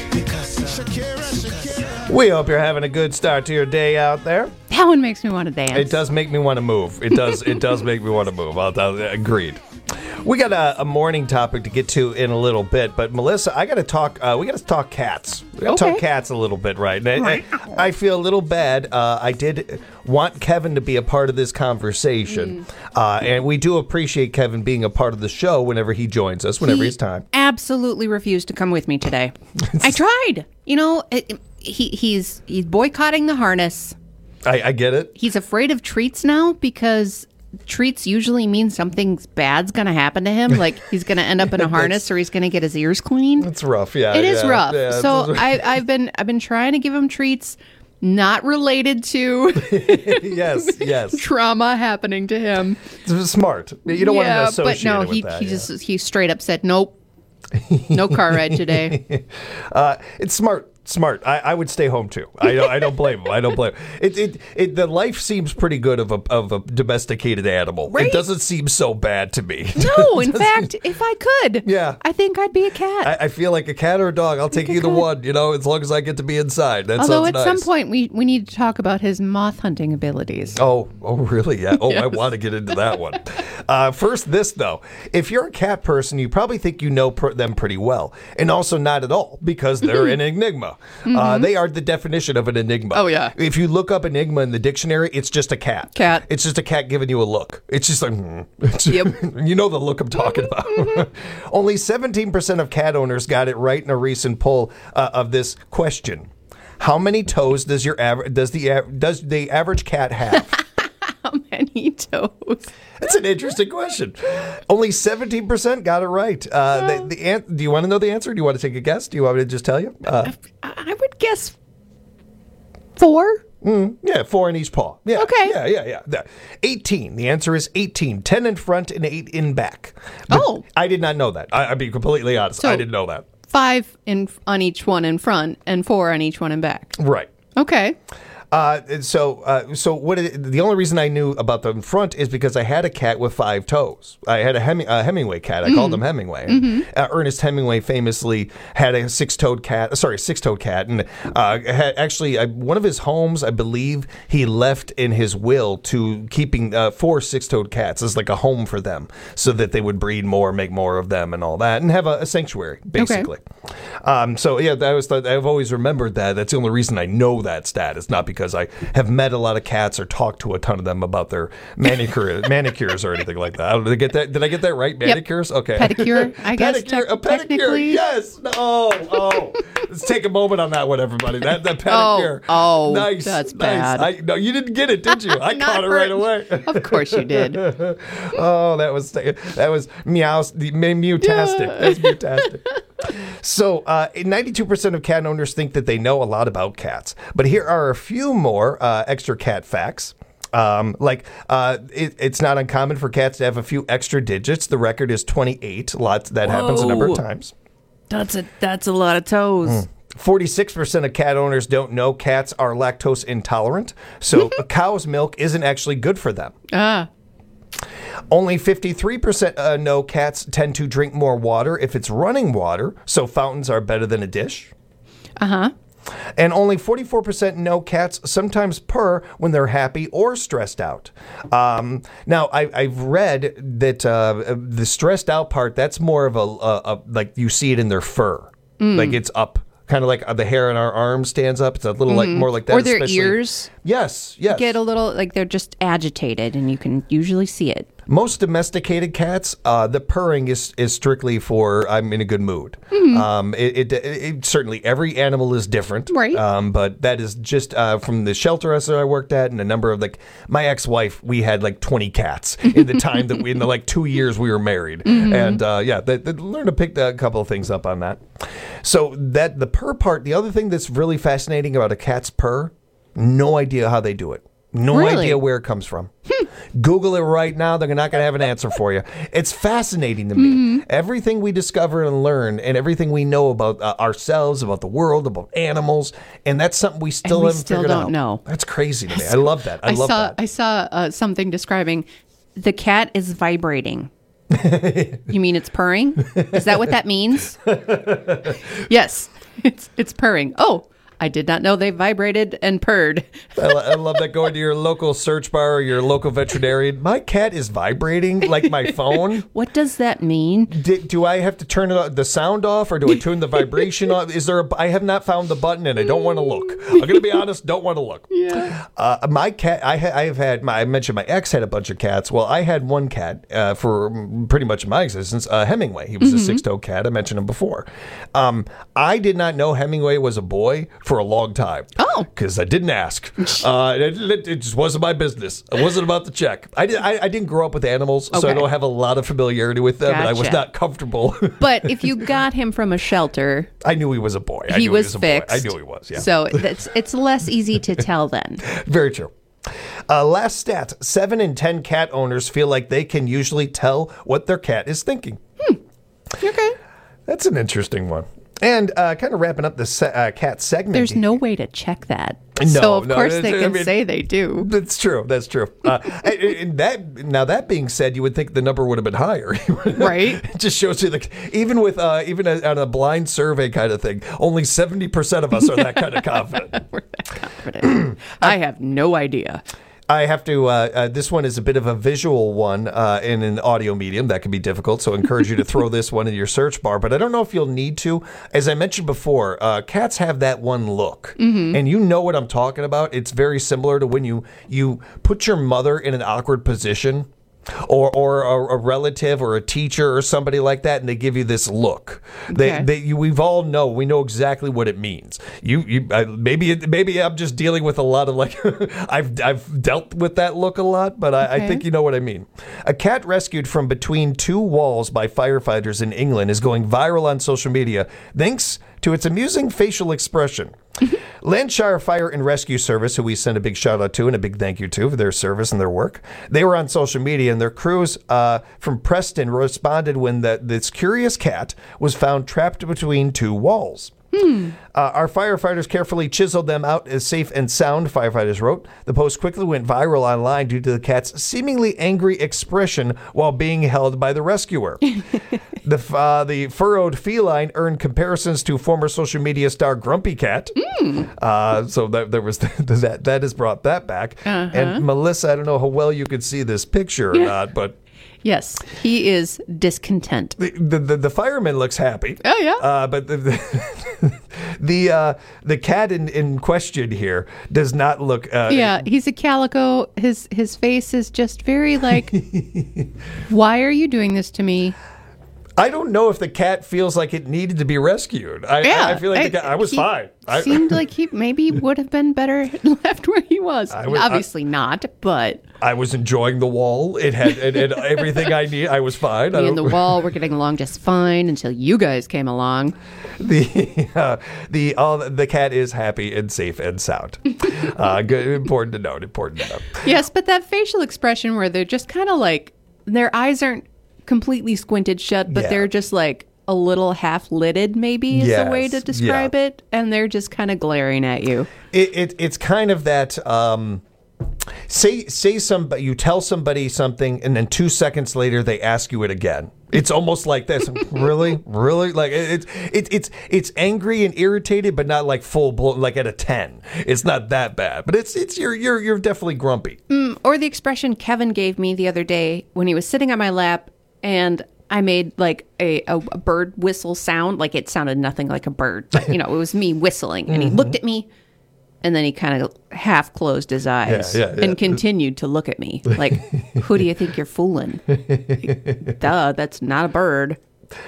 Speaker 29: Shakira.
Speaker 11: We hope you're having a good start to your day out there.
Speaker 26: That one makes me want to dance.
Speaker 11: It does make me want to move. It does make me want to move. Agreed. We got a morning topic to get to in a little bit, but Melissa, I got to talk. We got to talk cats. We got to talk cats a little bit, right? I feel a little bad. I did want Kevin to be a part of this conversation, and we do appreciate Kevin being a part of the show whenever he joins us, whenever he's time.
Speaker 26: Absolutely refused to come with me today. I tried. He's boycotting the harness.
Speaker 11: I get it.
Speaker 26: He's afraid of treats now because treats usually mean something bad's going to happen to him. Like he's going to end up in a harness or he's going to get his ears cleaned.
Speaker 11: It's rough. Yeah,
Speaker 26: it is rough. Yeah, so I've been trying to give him treats not related to
Speaker 11: yes
Speaker 26: trauma happening to him.
Speaker 11: It's smart. You don't want to associate it with that.
Speaker 26: He straight up said nope. No car ride today.
Speaker 11: It's smart Smart. I would stay home too. I don't blame him. I don't blame him. The life seems pretty good of a domesticated animal.
Speaker 26: Right?
Speaker 11: It doesn't seem so bad to me.
Speaker 26: No, in fact, if I could, I think I'd be a cat.
Speaker 11: I feel like a cat or a dog. I'll take either one, as long as I get to be inside. That
Speaker 26: Although
Speaker 11: sounds
Speaker 26: at
Speaker 11: nice.
Speaker 26: some point we need to talk about his moth hunting abilities.
Speaker 11: Oh, really? Yeah. Oh,
Speaker 26: Yes.
Speaker 11: I want to get into that one. First, this, though. If you're a cat person, you probably think you know them pretty well. And also not at all, because they're an enigma. They are the definition of an enigma.
Speaker 26: Oh, yeah.
Speaker 11: If you look up enigma in the dictionary, it's just a cat.
Speaker 26: Cat.
Speaker 11: It's just a cat giving you a look. It's just like,
Speaker 26: Yep.
Speaker 11: You know the look I'm talking about. Only 17% of cat owners got it right in a recent poll of this question. How many toes does the average cat have?
Speaker 26: How many toes?
Speaker 11: That's an interesting question. Only 17% got it right. Do you want to know the answer? Do you want to take a guess? Do you want me to just tell you?
Speaker 26: I would guess 4.
Speaker 11: Yeah, 4 in each paw. Yeah.
Speaker 26: Okay.
Speaker 11: Yeah. 18. The answer is 18. 10 in front and 8 in back. But I did not know that. I'll be completely honest.
Speaker 26: So-
Speaker 11: I didn't know that.
Speaker 26: 5 on each one in front and 4 on each one in back.
Speaker 11: Right.
Speaker 26: Okay.
Speaker 11: So the only reason I knew about the front is because I had a cat with 5 toes. I had a Hemingway cat. I called him Hemingway. And, Ernest Hemingway famously had a six-toed cat, and had one of his homes, I believe, he left in his will to keeping 4 six-toed cats as like a home for them, so that they would breed more, make more of them, and all that, and have a sanctuary basically. Okay. I've always remembered that. That's the only reason I know that stat. It's not because I have met a lot of cats or talked to a ton of them about their manicures or anything like that. Did I get that? Did I get that right? Manicures?
Speaker 26: Yep.
Speaker 11: Okay.
Speaker 26: Pedicure, I guess.
Speaker 11: A pedicure. Yes. Oh. Let's take a moment on that one, everybody. That pedicure.
Speaker 26: Oh,
Speaker 11: nice.
Speaker 26: that's
Speaker 11: nice.
Speaker 26: bad.
Speaker 11: No, you didn't get it, did you? I caught it right away.
Speaker 26: Of course you did.
Speaker 11: Oh, that was mewtastic. That's mewtastic. So, 92% of cat owners think that they know a lot about cats. But here are a few more extra cat facts. It's not uncommon for cats to have a few extra digits. The record is 28. That happens a number of times.
Speaker 26: That's a lot of toes.
Speaker 11: 46% of cat owners don't know cats are lactose intolerant. So a cow's milk isn't actually good for them. Only 53% know cats tend to drink more water if it's running water, so fountains are better than a dish. And only 44% know cats sometimes purr when they're happy or stressed out. Now, I've read that the stressed out part, that's more of a like you see it in their fur. Like it's up. Kind of like the hair on our arm stands up. It's a little like more like that.
Speaker 26: Or their ears.
Speaker 11: Yes.
Speaker 26: Get a little like they're just agitated, and you can usually see it.
Speaker 11: Most domesticated cats, the purring is strictly for I'm in a good mood. It certainly every animal is different,
Speaker 26: right?
Speaker 11: But that is just from the shelter that I worked at, and a number of my ex-wife, we had like 20 cats in the time that in the 2 years we were married, and they learned to pick a couple of things up on that. So that the purr part, the other thing that's really fascinating about a cat's purr, no idea how they do it. No idea where it comes from. Google it right now. They're not going to have an answer for you. It's fascinating to me. Everything we discover and learn and everything we know about ourselves, about the world, about animals, and that's something we still haven't figured out.
Speaker 26: Don't know.
Speaker 11: That's crazy to me. I love that. I love that.
Speaker 26: I saw something describing the cat is vibrating. You mean it's purring? Is that what that means? Yes, it's purring. Oh, I did not know they vibrated and purred.
Speaker 11: I love that. Going to your local search bar or your local veterinarian. My cat is vibrating like my phone.
Speaker 26: What does that mean?
Speaker 11: Do I have to turn the sound off, or do I turn the vibration off? I have not found the button, and I don't want to look. I'm going to be honest. Don't want to look.
Speaker 26: Yeah.
Speaker 11: My cat. I mentioned my ex had a bunch of cats. Well, I had one cat for pretty much my existence. Hemingway. He was a six-toed cat. I mentioned him before. I did not know Hemingway was a boy for a long time.
Speaker 26: Oh.
Speaker 11: Because I didn't ask. It just wasn't my business. It wasn't about the check. I didn't grow up with animals, so I don't have a lot of familiarity with them, and I was not comfortable.
Speaker 26: But if you got him from a shelter...
Speaker 11: I knew he was a boy.
Speaker 26: He was fixed.
Speaker 11: I knew he was, yeah.
Speaker 26: So it's less easy to tell then.
Speaker 11: Very true. Last stat, 7 in 10 cat owners feel like they can usually tell what their cat is thinking.
Speaker 26: Okay.
Speaker 11: That's an interesting one. And kind of wrapping up the cat segment.
Speaker 26: There's no way to check that.
Speaker 11: No,
Speaker 26: so, of
Speaker 11: no,
Speaker 26: course, they can
Speaker 11: I mean,
Speaker 26: say they do.
Speaker 11: That's true. That's true. And that being said, you would think the number would have been higher.
Speaker 26: Right.
Speaker 11: It just shows you, even on a blind survey kind of thing, only 70% of us are that kind of confident.
Speaker 26: We're that confident. I have no idea.
Speaker 11: I have to, this one is a bit of a visual one in an audio medium. That can be difficult, so I encourage you to throw this one in your search bar. But I don't know if you'll need to. As I mentioned before, cats have that one look.
Speaker 26: Mm-hmm.
Speaker 11: And you know what I'm talking about. It's very similar to when you put your mother in an awkward position, or a relative or a teacher or somebody like that, and they give you this look.
Speaker 26: Okay.
Speaker 11: We know exactly what it means. Maybe I'm just dealing with a lot of I've dealt with that look a lot, but I think you know what I mean. A cat rescued from between two walls by firefighters in England is going viral on social media thanks to its amusing facial expression. Lancashire Fire and Rescue Service, who we send a big shout out to and a big thank you to for their service and their work, they were on social media, and their crews from Preston responded when this curious cat was found trapped between two walls. Our firefighters carefully chiseled them out as safe and sound, firefighters wrote. The post quickly went viral online due to the cat's seemingly angry expression while being held by the rescuer. The furrowed feline earned comparisons to former social media star Grumpy Cat. So there was that has brought that back. And Melissa, I don't know how well you could see this picture or not, but...
Speaker 26: Yes, he is discontent.
Speaker 11: The fireman looks happy.
Speaker 26: Oh yeah,
Speaker 11: but the cat in question here does not look.
Speaker 26: Yeah, he's a calico. His face is just very like, why are you doing this to me?
Speaker 11: I don't know if the cat feels like it needed to be rescued. I feel like I was fine.
Speaker 26: Seemed like he maybe would have been better left where he was. Obviously not, but
Speaker 11: I was enjoying the wall. It had everything I need. I was fine.
Speaker 26: Me and the wall were getting along just fine until you guys came along.
Speaker 11: The cat is happy and safe and sound. Good, important to note.
Speaker 26: Yes, but that facial expression where they're just kind of like their eyes aren't completely squinted shut, but they're just like a little half-lidded, maybe is a way to describe it, and they're just kind of glaring at you.
Speaker 11: It's kind of that. Say somebody, you tell somebody something, and then 2 seconds later they ask you it again. It's almost like this. Really, like it's angry and irritated, but not like full blown, like at a 10. It's not that bad, but you're definitely grumpy.
Speaker 26: Or the expression Kevin gave me the other day when he was sitting on my lap, and I made like a bird whistle sound, like it sounded nothing like a bird, but it was me whistling, and he looked at me. And then he kind of half closed his eyes and continued to look at me like, who do you think you're fooling? Duh, that's not a bird.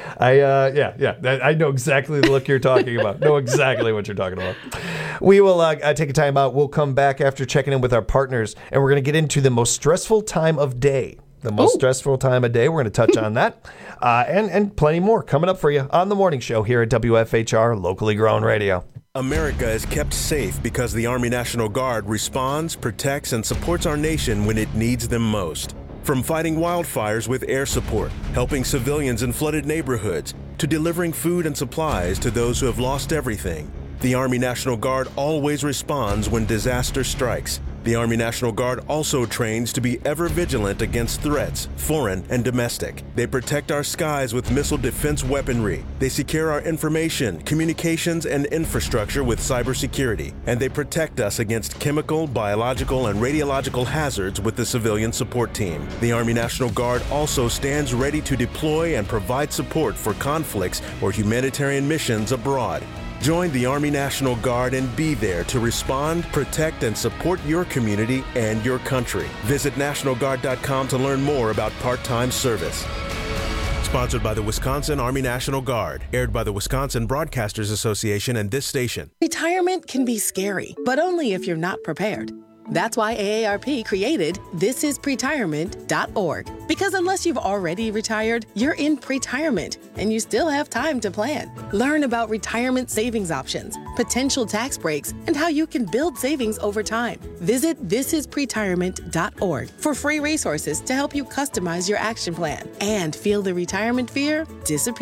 Speaker 11: I know exactly the look you're talking about. Know exactly what you're talking about. We will take a time out. We'll come back after checking in with our partners, and we're going to get into the most stressful time of day. The most stressful time of day. We're going to touch on that and plenty more coming up for you on the morning show here at WFHR, locally grown radio.
Speaker 12: America is kept safe because the Army National Guard responds, protects, and supports our nation when it needs them most. From fighting wildfires with air support, helping civilians in flooded neighborhoods, to delivering food and supplies to those who have lost everything, the Army National Guard always responds when disaster strikes. The Army National Guard also trains to be ever vigilant against threats, foreign and domestic. They protect our skies with missile defense weaponry. They secure our information, communications, and infrastructure with cybersecurity. And they protect us against chemical, biological, and radiological hazards with the civilian support team. The Army National Guard also stands ready to deploy and provide support for conflicts or humanitarian missions abroad. Join the Army National Guard and be there to respond, protect, and support your community and your country. Visit NationalGuard.com to learn more about part-time service. Sponsored by the Wisconsin Army National Guard. Aired by the Wisconsin Broadcasters Association and this station.
Speaker 13: Retirement can be scary, but only if you're not prepared. That's why AARP created thisispretirement.org. Because unless you've already retired, you're in pretirement, and you still have time to plan. Learn about retirement savings options, potential tax breaks, and how you can build savings over time. Visit thisispretirement.org for free resources to help you customize your action plan and feel the retirement fear disappear.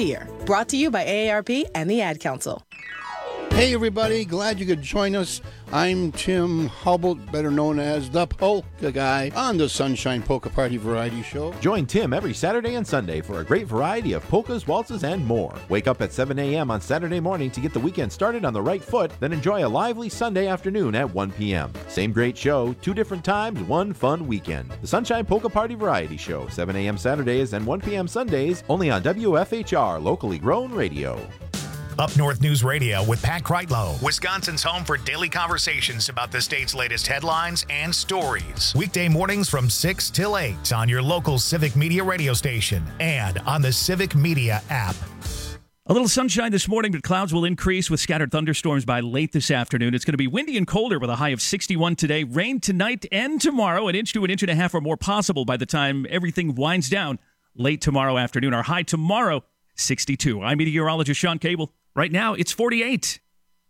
Speaker 13: Brought to you by AARP and the Ad Council.
Speaker 14: Hey everybody, glad you could join us. I'm Tim Hubble, better known as the Polka Guy, on the Sunshine Polka Party Variety Show.
Speaker 22: Join Tim every Saturday and Sunday for a great variety of polkas, waltzes, and more. Wake up at 7 a.m. on Saturday morning to get the weekend started on the right foot, then enjoy a lively Sunday afternoon at 1 p.m. Same great show, 2 different times, 1 fun weekend. The Sunshine Polka Party Variety Show, 7 a.m. Saturdays and 1 p.m. Sundays, only on WFHR, locally grown radio.
Speaker 5: Up North News Radio with Pat Kreitlow, Wisconsin's home for daily conversations about the state's latest headlines and stories. Weekday mornings from 6 till 8 on your local Civic Media radio station and on the Civic Media app.
Speaker 24: A little sunshine this morning, but clouds will increase with scattered thunderstorms by late this afternoon. It's going to be windy and colder with a high of 61 today. Rain tonight and tomorrow, an inch to an inch and a half or more possible by the time everything winds down late tomorrow afternoon. Our high tomorrow, 62. I'm meteorologist Sean Cable. Right now, it's 48.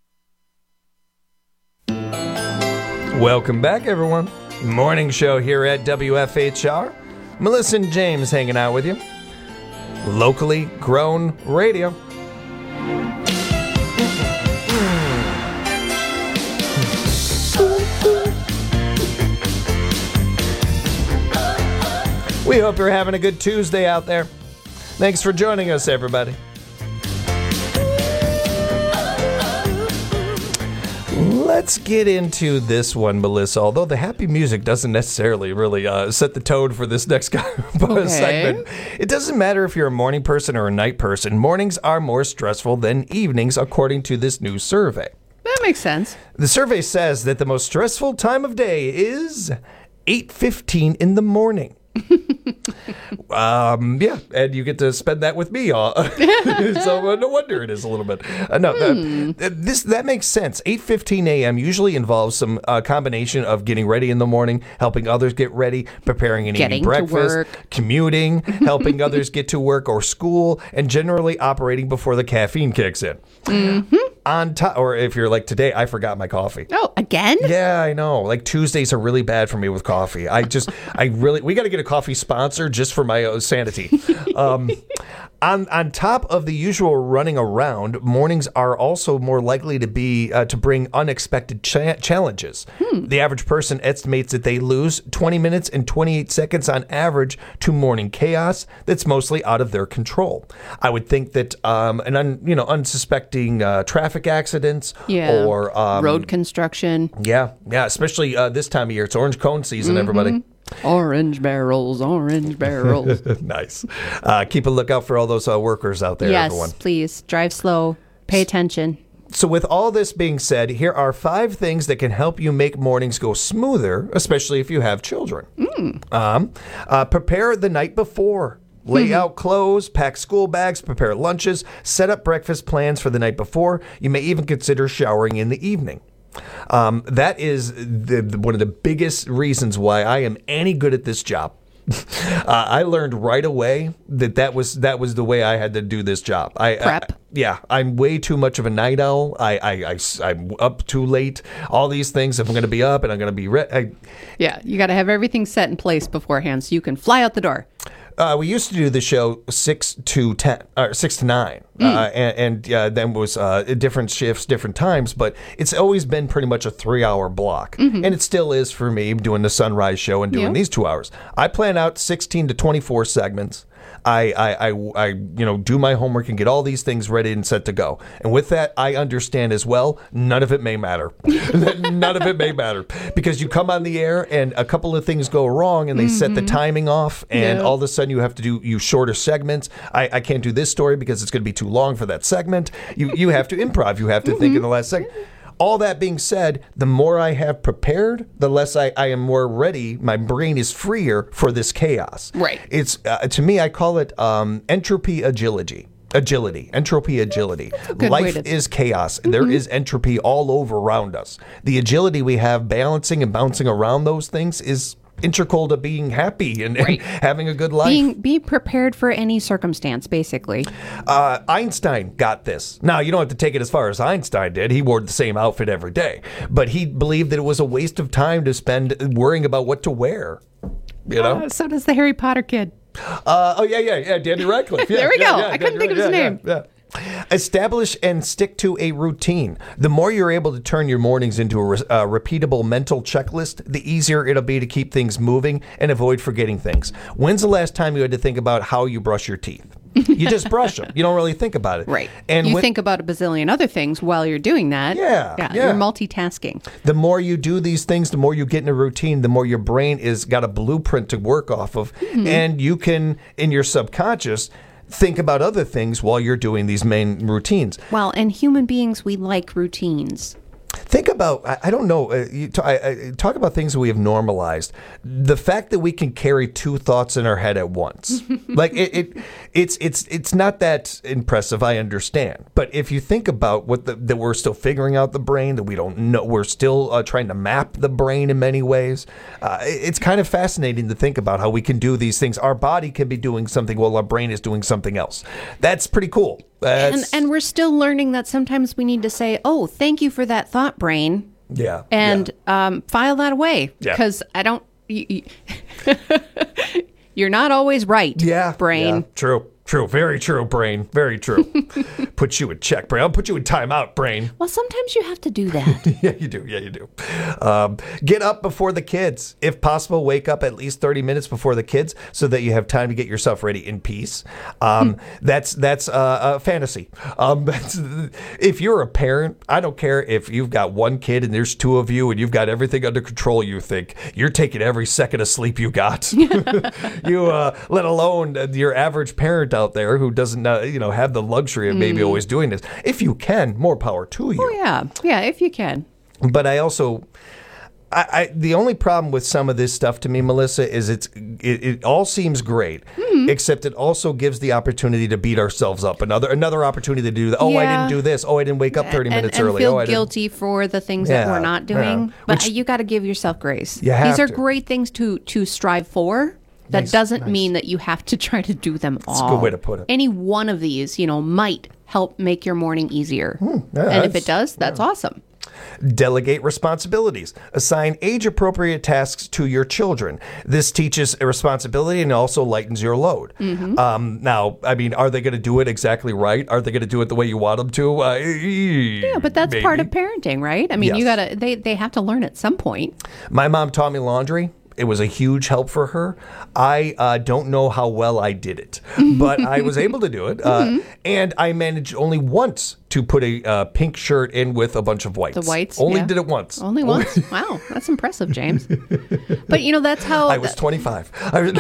Speaker 11: Welcome back, everyone. Morning show here at WFHR. Melissa and James hanging out with you. Locally grown radio. We hope you're having a good Tuesday out there. Thanks for joining us, everybody. Let's get into this one, Melissa. Although the happy music doesn't necessarily really set the tone for this next segment. It doesn't matter if you're a morning person or a night person. Mornings are more stressful than evenings, according to this new survey.
Speaker 26: That makes sense.
Speaker 11: The survey says that the most stressful time of day is 8:15 in the morning. Yeah, and you get to spend that with me. So no wonder it is a little bit. That makes sense. 8:15 a.m. usually involves some combination of getting ready in the morning, helping others get ready, preparing and eating breakfast, commuting, helping others get to work or school, and generally operating before the caffeine kicks in.
Speaker 26: Mm-hmm.
Speaker 11: On top, or if you're like today, I forgot my coffee.
Speaker 26: Oh, again?
Speaker 11: Yeah, I know. Like Tuesdays are really bad for me with coffee. We got to get a coffee sponsor just for my sanity. On top of the usual running around, mornings are also more likely to bring unexpected challenges. The average person estimates that they lose 20 minutes and 28 seconds on average to morning chaos that's mostly out of their control. I would think that unsuspecting traffic accidents or
Speaker 26: road construction.
Speaker 11: Yeah, especially this time of year. It's orange cone season, everybody.
Speaker 26: Orange barrels.
Speaker 11: Nice. Keep a lookout for all those workers out there, everyone.
Speaker 26: Yes, please. Drive slow. Pay attention.
Speaker 11: So with all this being said, here are 5 things that can help you make mornings go smoother, especially if you have children. Prepare the night before. Lay out clothes, pack school bags, prepare lunches, set up breakfast plans for the night before. You may even consider showering in the evening. That is one of the biggest reasons why I am any good at this job. I learned right away that was the way I had to do this job.
Speaker 26: Prep.
Speaker 11: I'm way too much of a night owl. I'm up too late. All these things. If I'm going to be up and I'm going to be ready.
Speaker 26: You got to have everything set in place beforehand so you can fly out the door.
Speaker 11: We used to do the show 6 to 9, and then was different shifts, different times, but it's always been pretty much a 3-hour block, and it still is for me doing the sunrise show and doing these 2 hours. I plan out 16 to 24 segments. I do my homework and get all these things ready and set to go. And with that, I understand as well, none of it may matter. None of it may matter because you come on the air and a couple of things go wrong and they set the timing off and all of a sudden you have to do shorter segments. I can't do this story because it's going to be too long for that segment. You have to improv. You have to think in the last second. All that being said, the more I have prepared, the less I am more ready. My brain is freer for this chaos.
Speaker 26: Right.
Speaker 11: It's to me, I call it entropy agility. Entropy agility. Life is chaos. There is entropy all over around us. The agility we have balancing and bouncing around those things is integral to being happy and having a good life.
Speaker 26: Be prepared for any circumstance, basically.
Speaker 11: Einstein got this. Now, you don't have to take it as far as Einstein did. He wore the same outfit every day. But he believed that it was a waste of time to spend worrying about what to wear. You know?
Speaker 26: So does the Harry Potter kid.
Speaker 11: Danny Radcliffe. Yeah,
Speaker 26: there we go.
Speaker 11: Yeah,
Speaker 26: I couldn't think of his name.
Speaker 11: Yeah. Establish and stick to a routine. The more you're able to turn your mornings into a repeatable mental checklist, the easier it'll be to keep things moving and avoid forgetting things. When's the last time you had to think about how you brush your teeth? You just brush them. You don't really think about it.
Speaker 26: Right. And you think about a bazillion other things while you're doing that.
Speaker 11: Yeah.
Speaker 26: You're multitasking.
Speaker 11: The more you do these things, the more you get in a routine, the more your brain is got a blueprint to work off of. Mm-hmm. And you can, in your subconscious, think about other things while you're doing these main routines.
Speaker 26: Well, and human beings, we like routines.
Speaker 11: Think about, I don't know, talk about things that we have normalized. The fact that we can carry two thoughts in our head at once. Like, it's not that impressive, I understand. But if you think about that we're still figuring out the brain, that we don't know, we're still trying to map the brain in many ways. It's kind of fascinating to think about how we can do these things. Our body can be doing something while our brain is doing something else. That's pretty cool.
Speaker 26: And we're still learning that sometimes we need to say, oh, thank you for that thought, brain.
Speaker 11: Yeah.
Speaker 26: And file that away. Because I don't... You're not always right, brain.
Speaker 11: Yeah. True. Very true, brain. Very true. Put you in check, brain. I'll put you in timeout, brain.
Speaker 26: Well, sometimes you have to do that.
Speaker 11: Yeah, you do. Get up before the kids. If possible, wake up at least 30 minutes before the kids so that you have time to get yourself ready in peace. That's a fantasy. If you're a parent, I don't care if you've got one kid and there's two of you and you've got everything under control, you think. You're taking every second of sleep you got. Let alone your average parent out there who doesn't have the luxury of maybe always doing this. If you can, more power to you.
Speaker 26: Oh yeah, if you can.
Speaker 11: But I also the only problem with some of this stuff to me, Melissa, is it all seems great, except it also gives the opportunity to beat ourselves up. Another opportunity to do that. Oh, I didn't do this. Oh, I didn't wake up 30 minutes early.
Speaker 26: And feel guilty for the things that we're not doing. But you got to give yourself grace. These are great things to strive for. That doesn't mean that you have to try to do them all.
Speaker 11: That's a good way to put it.
Speaker 26: Any one of these, might help make your morning easier. And if it does, that's awesome.
Speaker 11: Delegate responsibilities. Assign age-appropriate tasks to your children. This teaches a responsibility and also lightens your load. Now, I mean, are they going to do it exactly right? Are they going to do it the way you want them to?
Speaker 26: Yeah, but that's part of parenting, right? I mean, they have to learn at some point.
Speaker 11: My mom taught me laundry. It was a huge help for her. I don't know how well I did it, but I was able to do it. And I managed only once to put a pink shirt in with a bunch of whites.
Speaker 26: The whites?
Speaker 11: Only did it once.
Speaker 26: Only once? Wow, that's impressive, James. But that's how...
Speaker 11: I was 25.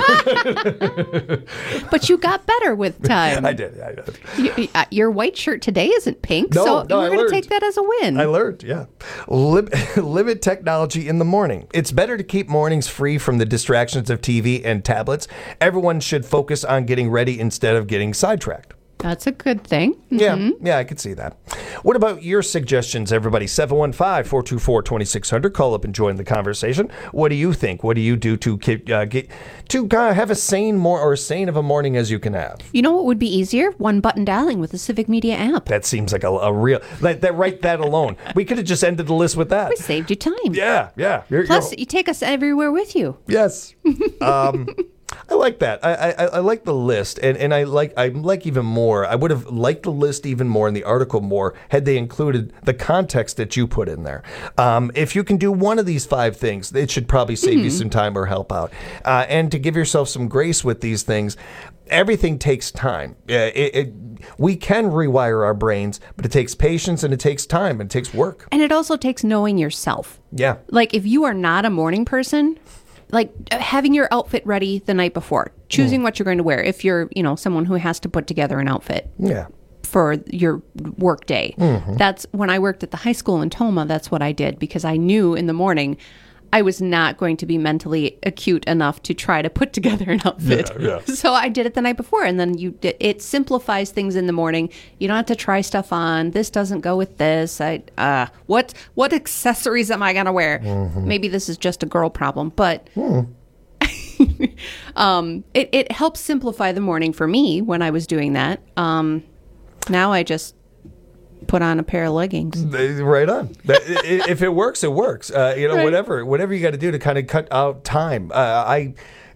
Speaker 26: But you got better with time.
Speaker 11: I did.
Speaker 26: Your white shirt today isn't pink, so we're going to take that as a win.
Speaker 11: I learned, yeah. Limit technology in the morning. It's better to keep mornings free from the distractions of TV and tablets. Everyone should focus on getting ready instead of getting sidetracked.
Speaker 26: That's a good thing.
Speaker 11: Yeah, I could see that. What about your suggestions, everybody? 715-424-2600. Call up and join the conversation. What do you think? What do you do to have as sane of a morning as you can have?
Speaker 26: You know what would be easier? One button dialing with the Civic Media app.
Speaker 11: That seems like a real... that alone. We could have just ended the list with that.
Speaker 26: We saved you time.
Speaker 11: Yeah.
Speaker 26: Plus, you take us everywhere with you.
Speaker 11: Yes. I like that. I like the list, and I like even more. I would have liked the list even more and the article more had they included the context that you put in there. If you can do one of these 5 things, it should probably save you some time or help out. And to give yourself some grace with these things, everything takes time. We can rewire our brains, but it takes patience and it takes time and it takes work.
Speaker 26: And it also takes knowing yourself.
Speaker 11: Yeah.
Speaker 26: Like if you are not a morning person, like having your outfit ready the night before, choosing what you're going to wear. If you're, someone who has to put together an outfit for your work day. That's when I worked at the high school in Toma. That's what I did because I knew in the morning I was not going to be mentally acute enough to try to put together an outfit.
Speaker 11: Yeah.
Speaker 26: So I did it the night before, and then it simplifies things in the morning. You don't have to try stuff on. This doesn't go with this. What accessories am I going to wear? Maybe this is just a girl problem, but it helps simplify the morning for me when I was doing that. Now I just put on a pair of leggings.
Speaker 11: Right on. If it works, it works.
Speaker 26: Right.
Speaker 11: Whatever you got to do to kind of cut out time.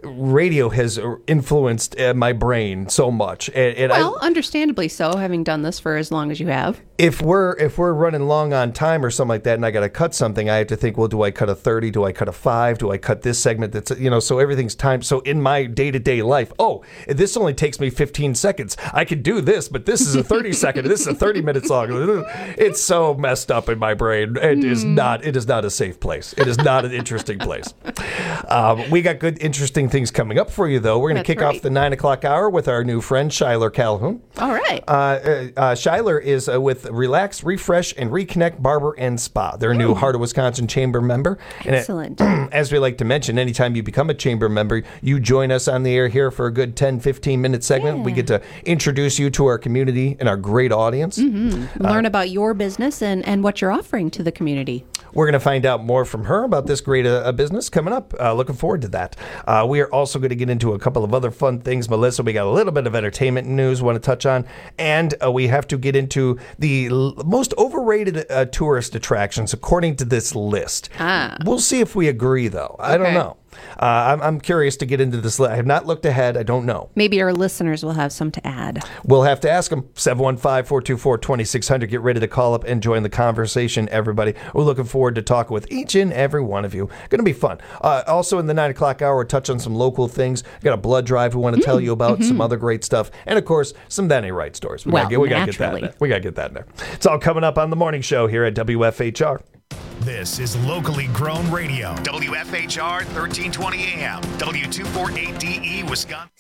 Speaker 11: radio has influenced my brain so much. And
Speaker 26: well, understandably so, having done this for as long as you have.
Speaker 11: If we're running long on time or something like that, and I got to cut something, I have to think, well, do I cut a 30? Do I cut a 5? Do I cut this segment? That's, so everything's timed. So in my day-to-day life, this only takes me 15 seconds. I can do this, but this is a 30 second. This is a 30 minutes long. It's so messed up in my brain. It is not a safe place. It is not an interesting place. We got good, interesting things coming up for you, though. We're going to kick off the 9 o'clock hour with our new friend, Shyler Calhoun.
Speaker 26: All right.
Speaker 11: Shyler is with Relax, Refresh, and Reconnect Barber and Spa. They're a new Heart of Wisconsin Chamber member.
Speaker 26: Excellent.
Speaker 11: And as we like to mention, anytime you become a Chamber member, you join us on the air here for a good 10, 15-minute segment. Yeah. We get to introduce you to our community and our great audience.
Speaker 26: Mm-hmm. Learn about your business and what you're offering to the community.
Speaker 11: We're going to find out more from her about this great business coming up. Looking forward to that. We are also going to get into a couple of other fun things. Melissa, we got a little bit of entertainment news we want to touch on. And we have to get into the most overrated tourist attractions according to this list. We'll see if we agree, though. I don't know. I'm curious to get into this. I have not looked ahead. I don't know.
Speaker 26: Maybe our listeners will have some to add.
Speaker 11: We'll have to ask them. 715-424-2600. Get ready to call up and join the conversation, everybody. We're looking forward to talking with each and every one of you. Going to be fun. Also, in the 9 o'clock hour, we'll touch on some local things. Got a blood drive we want to tell you about, some other great stuff, and, of course, some Danny Wright stories. We got to get that in there. We got to get that in there. It's all coming up on the morning show here at WFHR.
Speaker 5: This is locally grown radio. WFHR 1320 AM, W248DE, Wisconsin.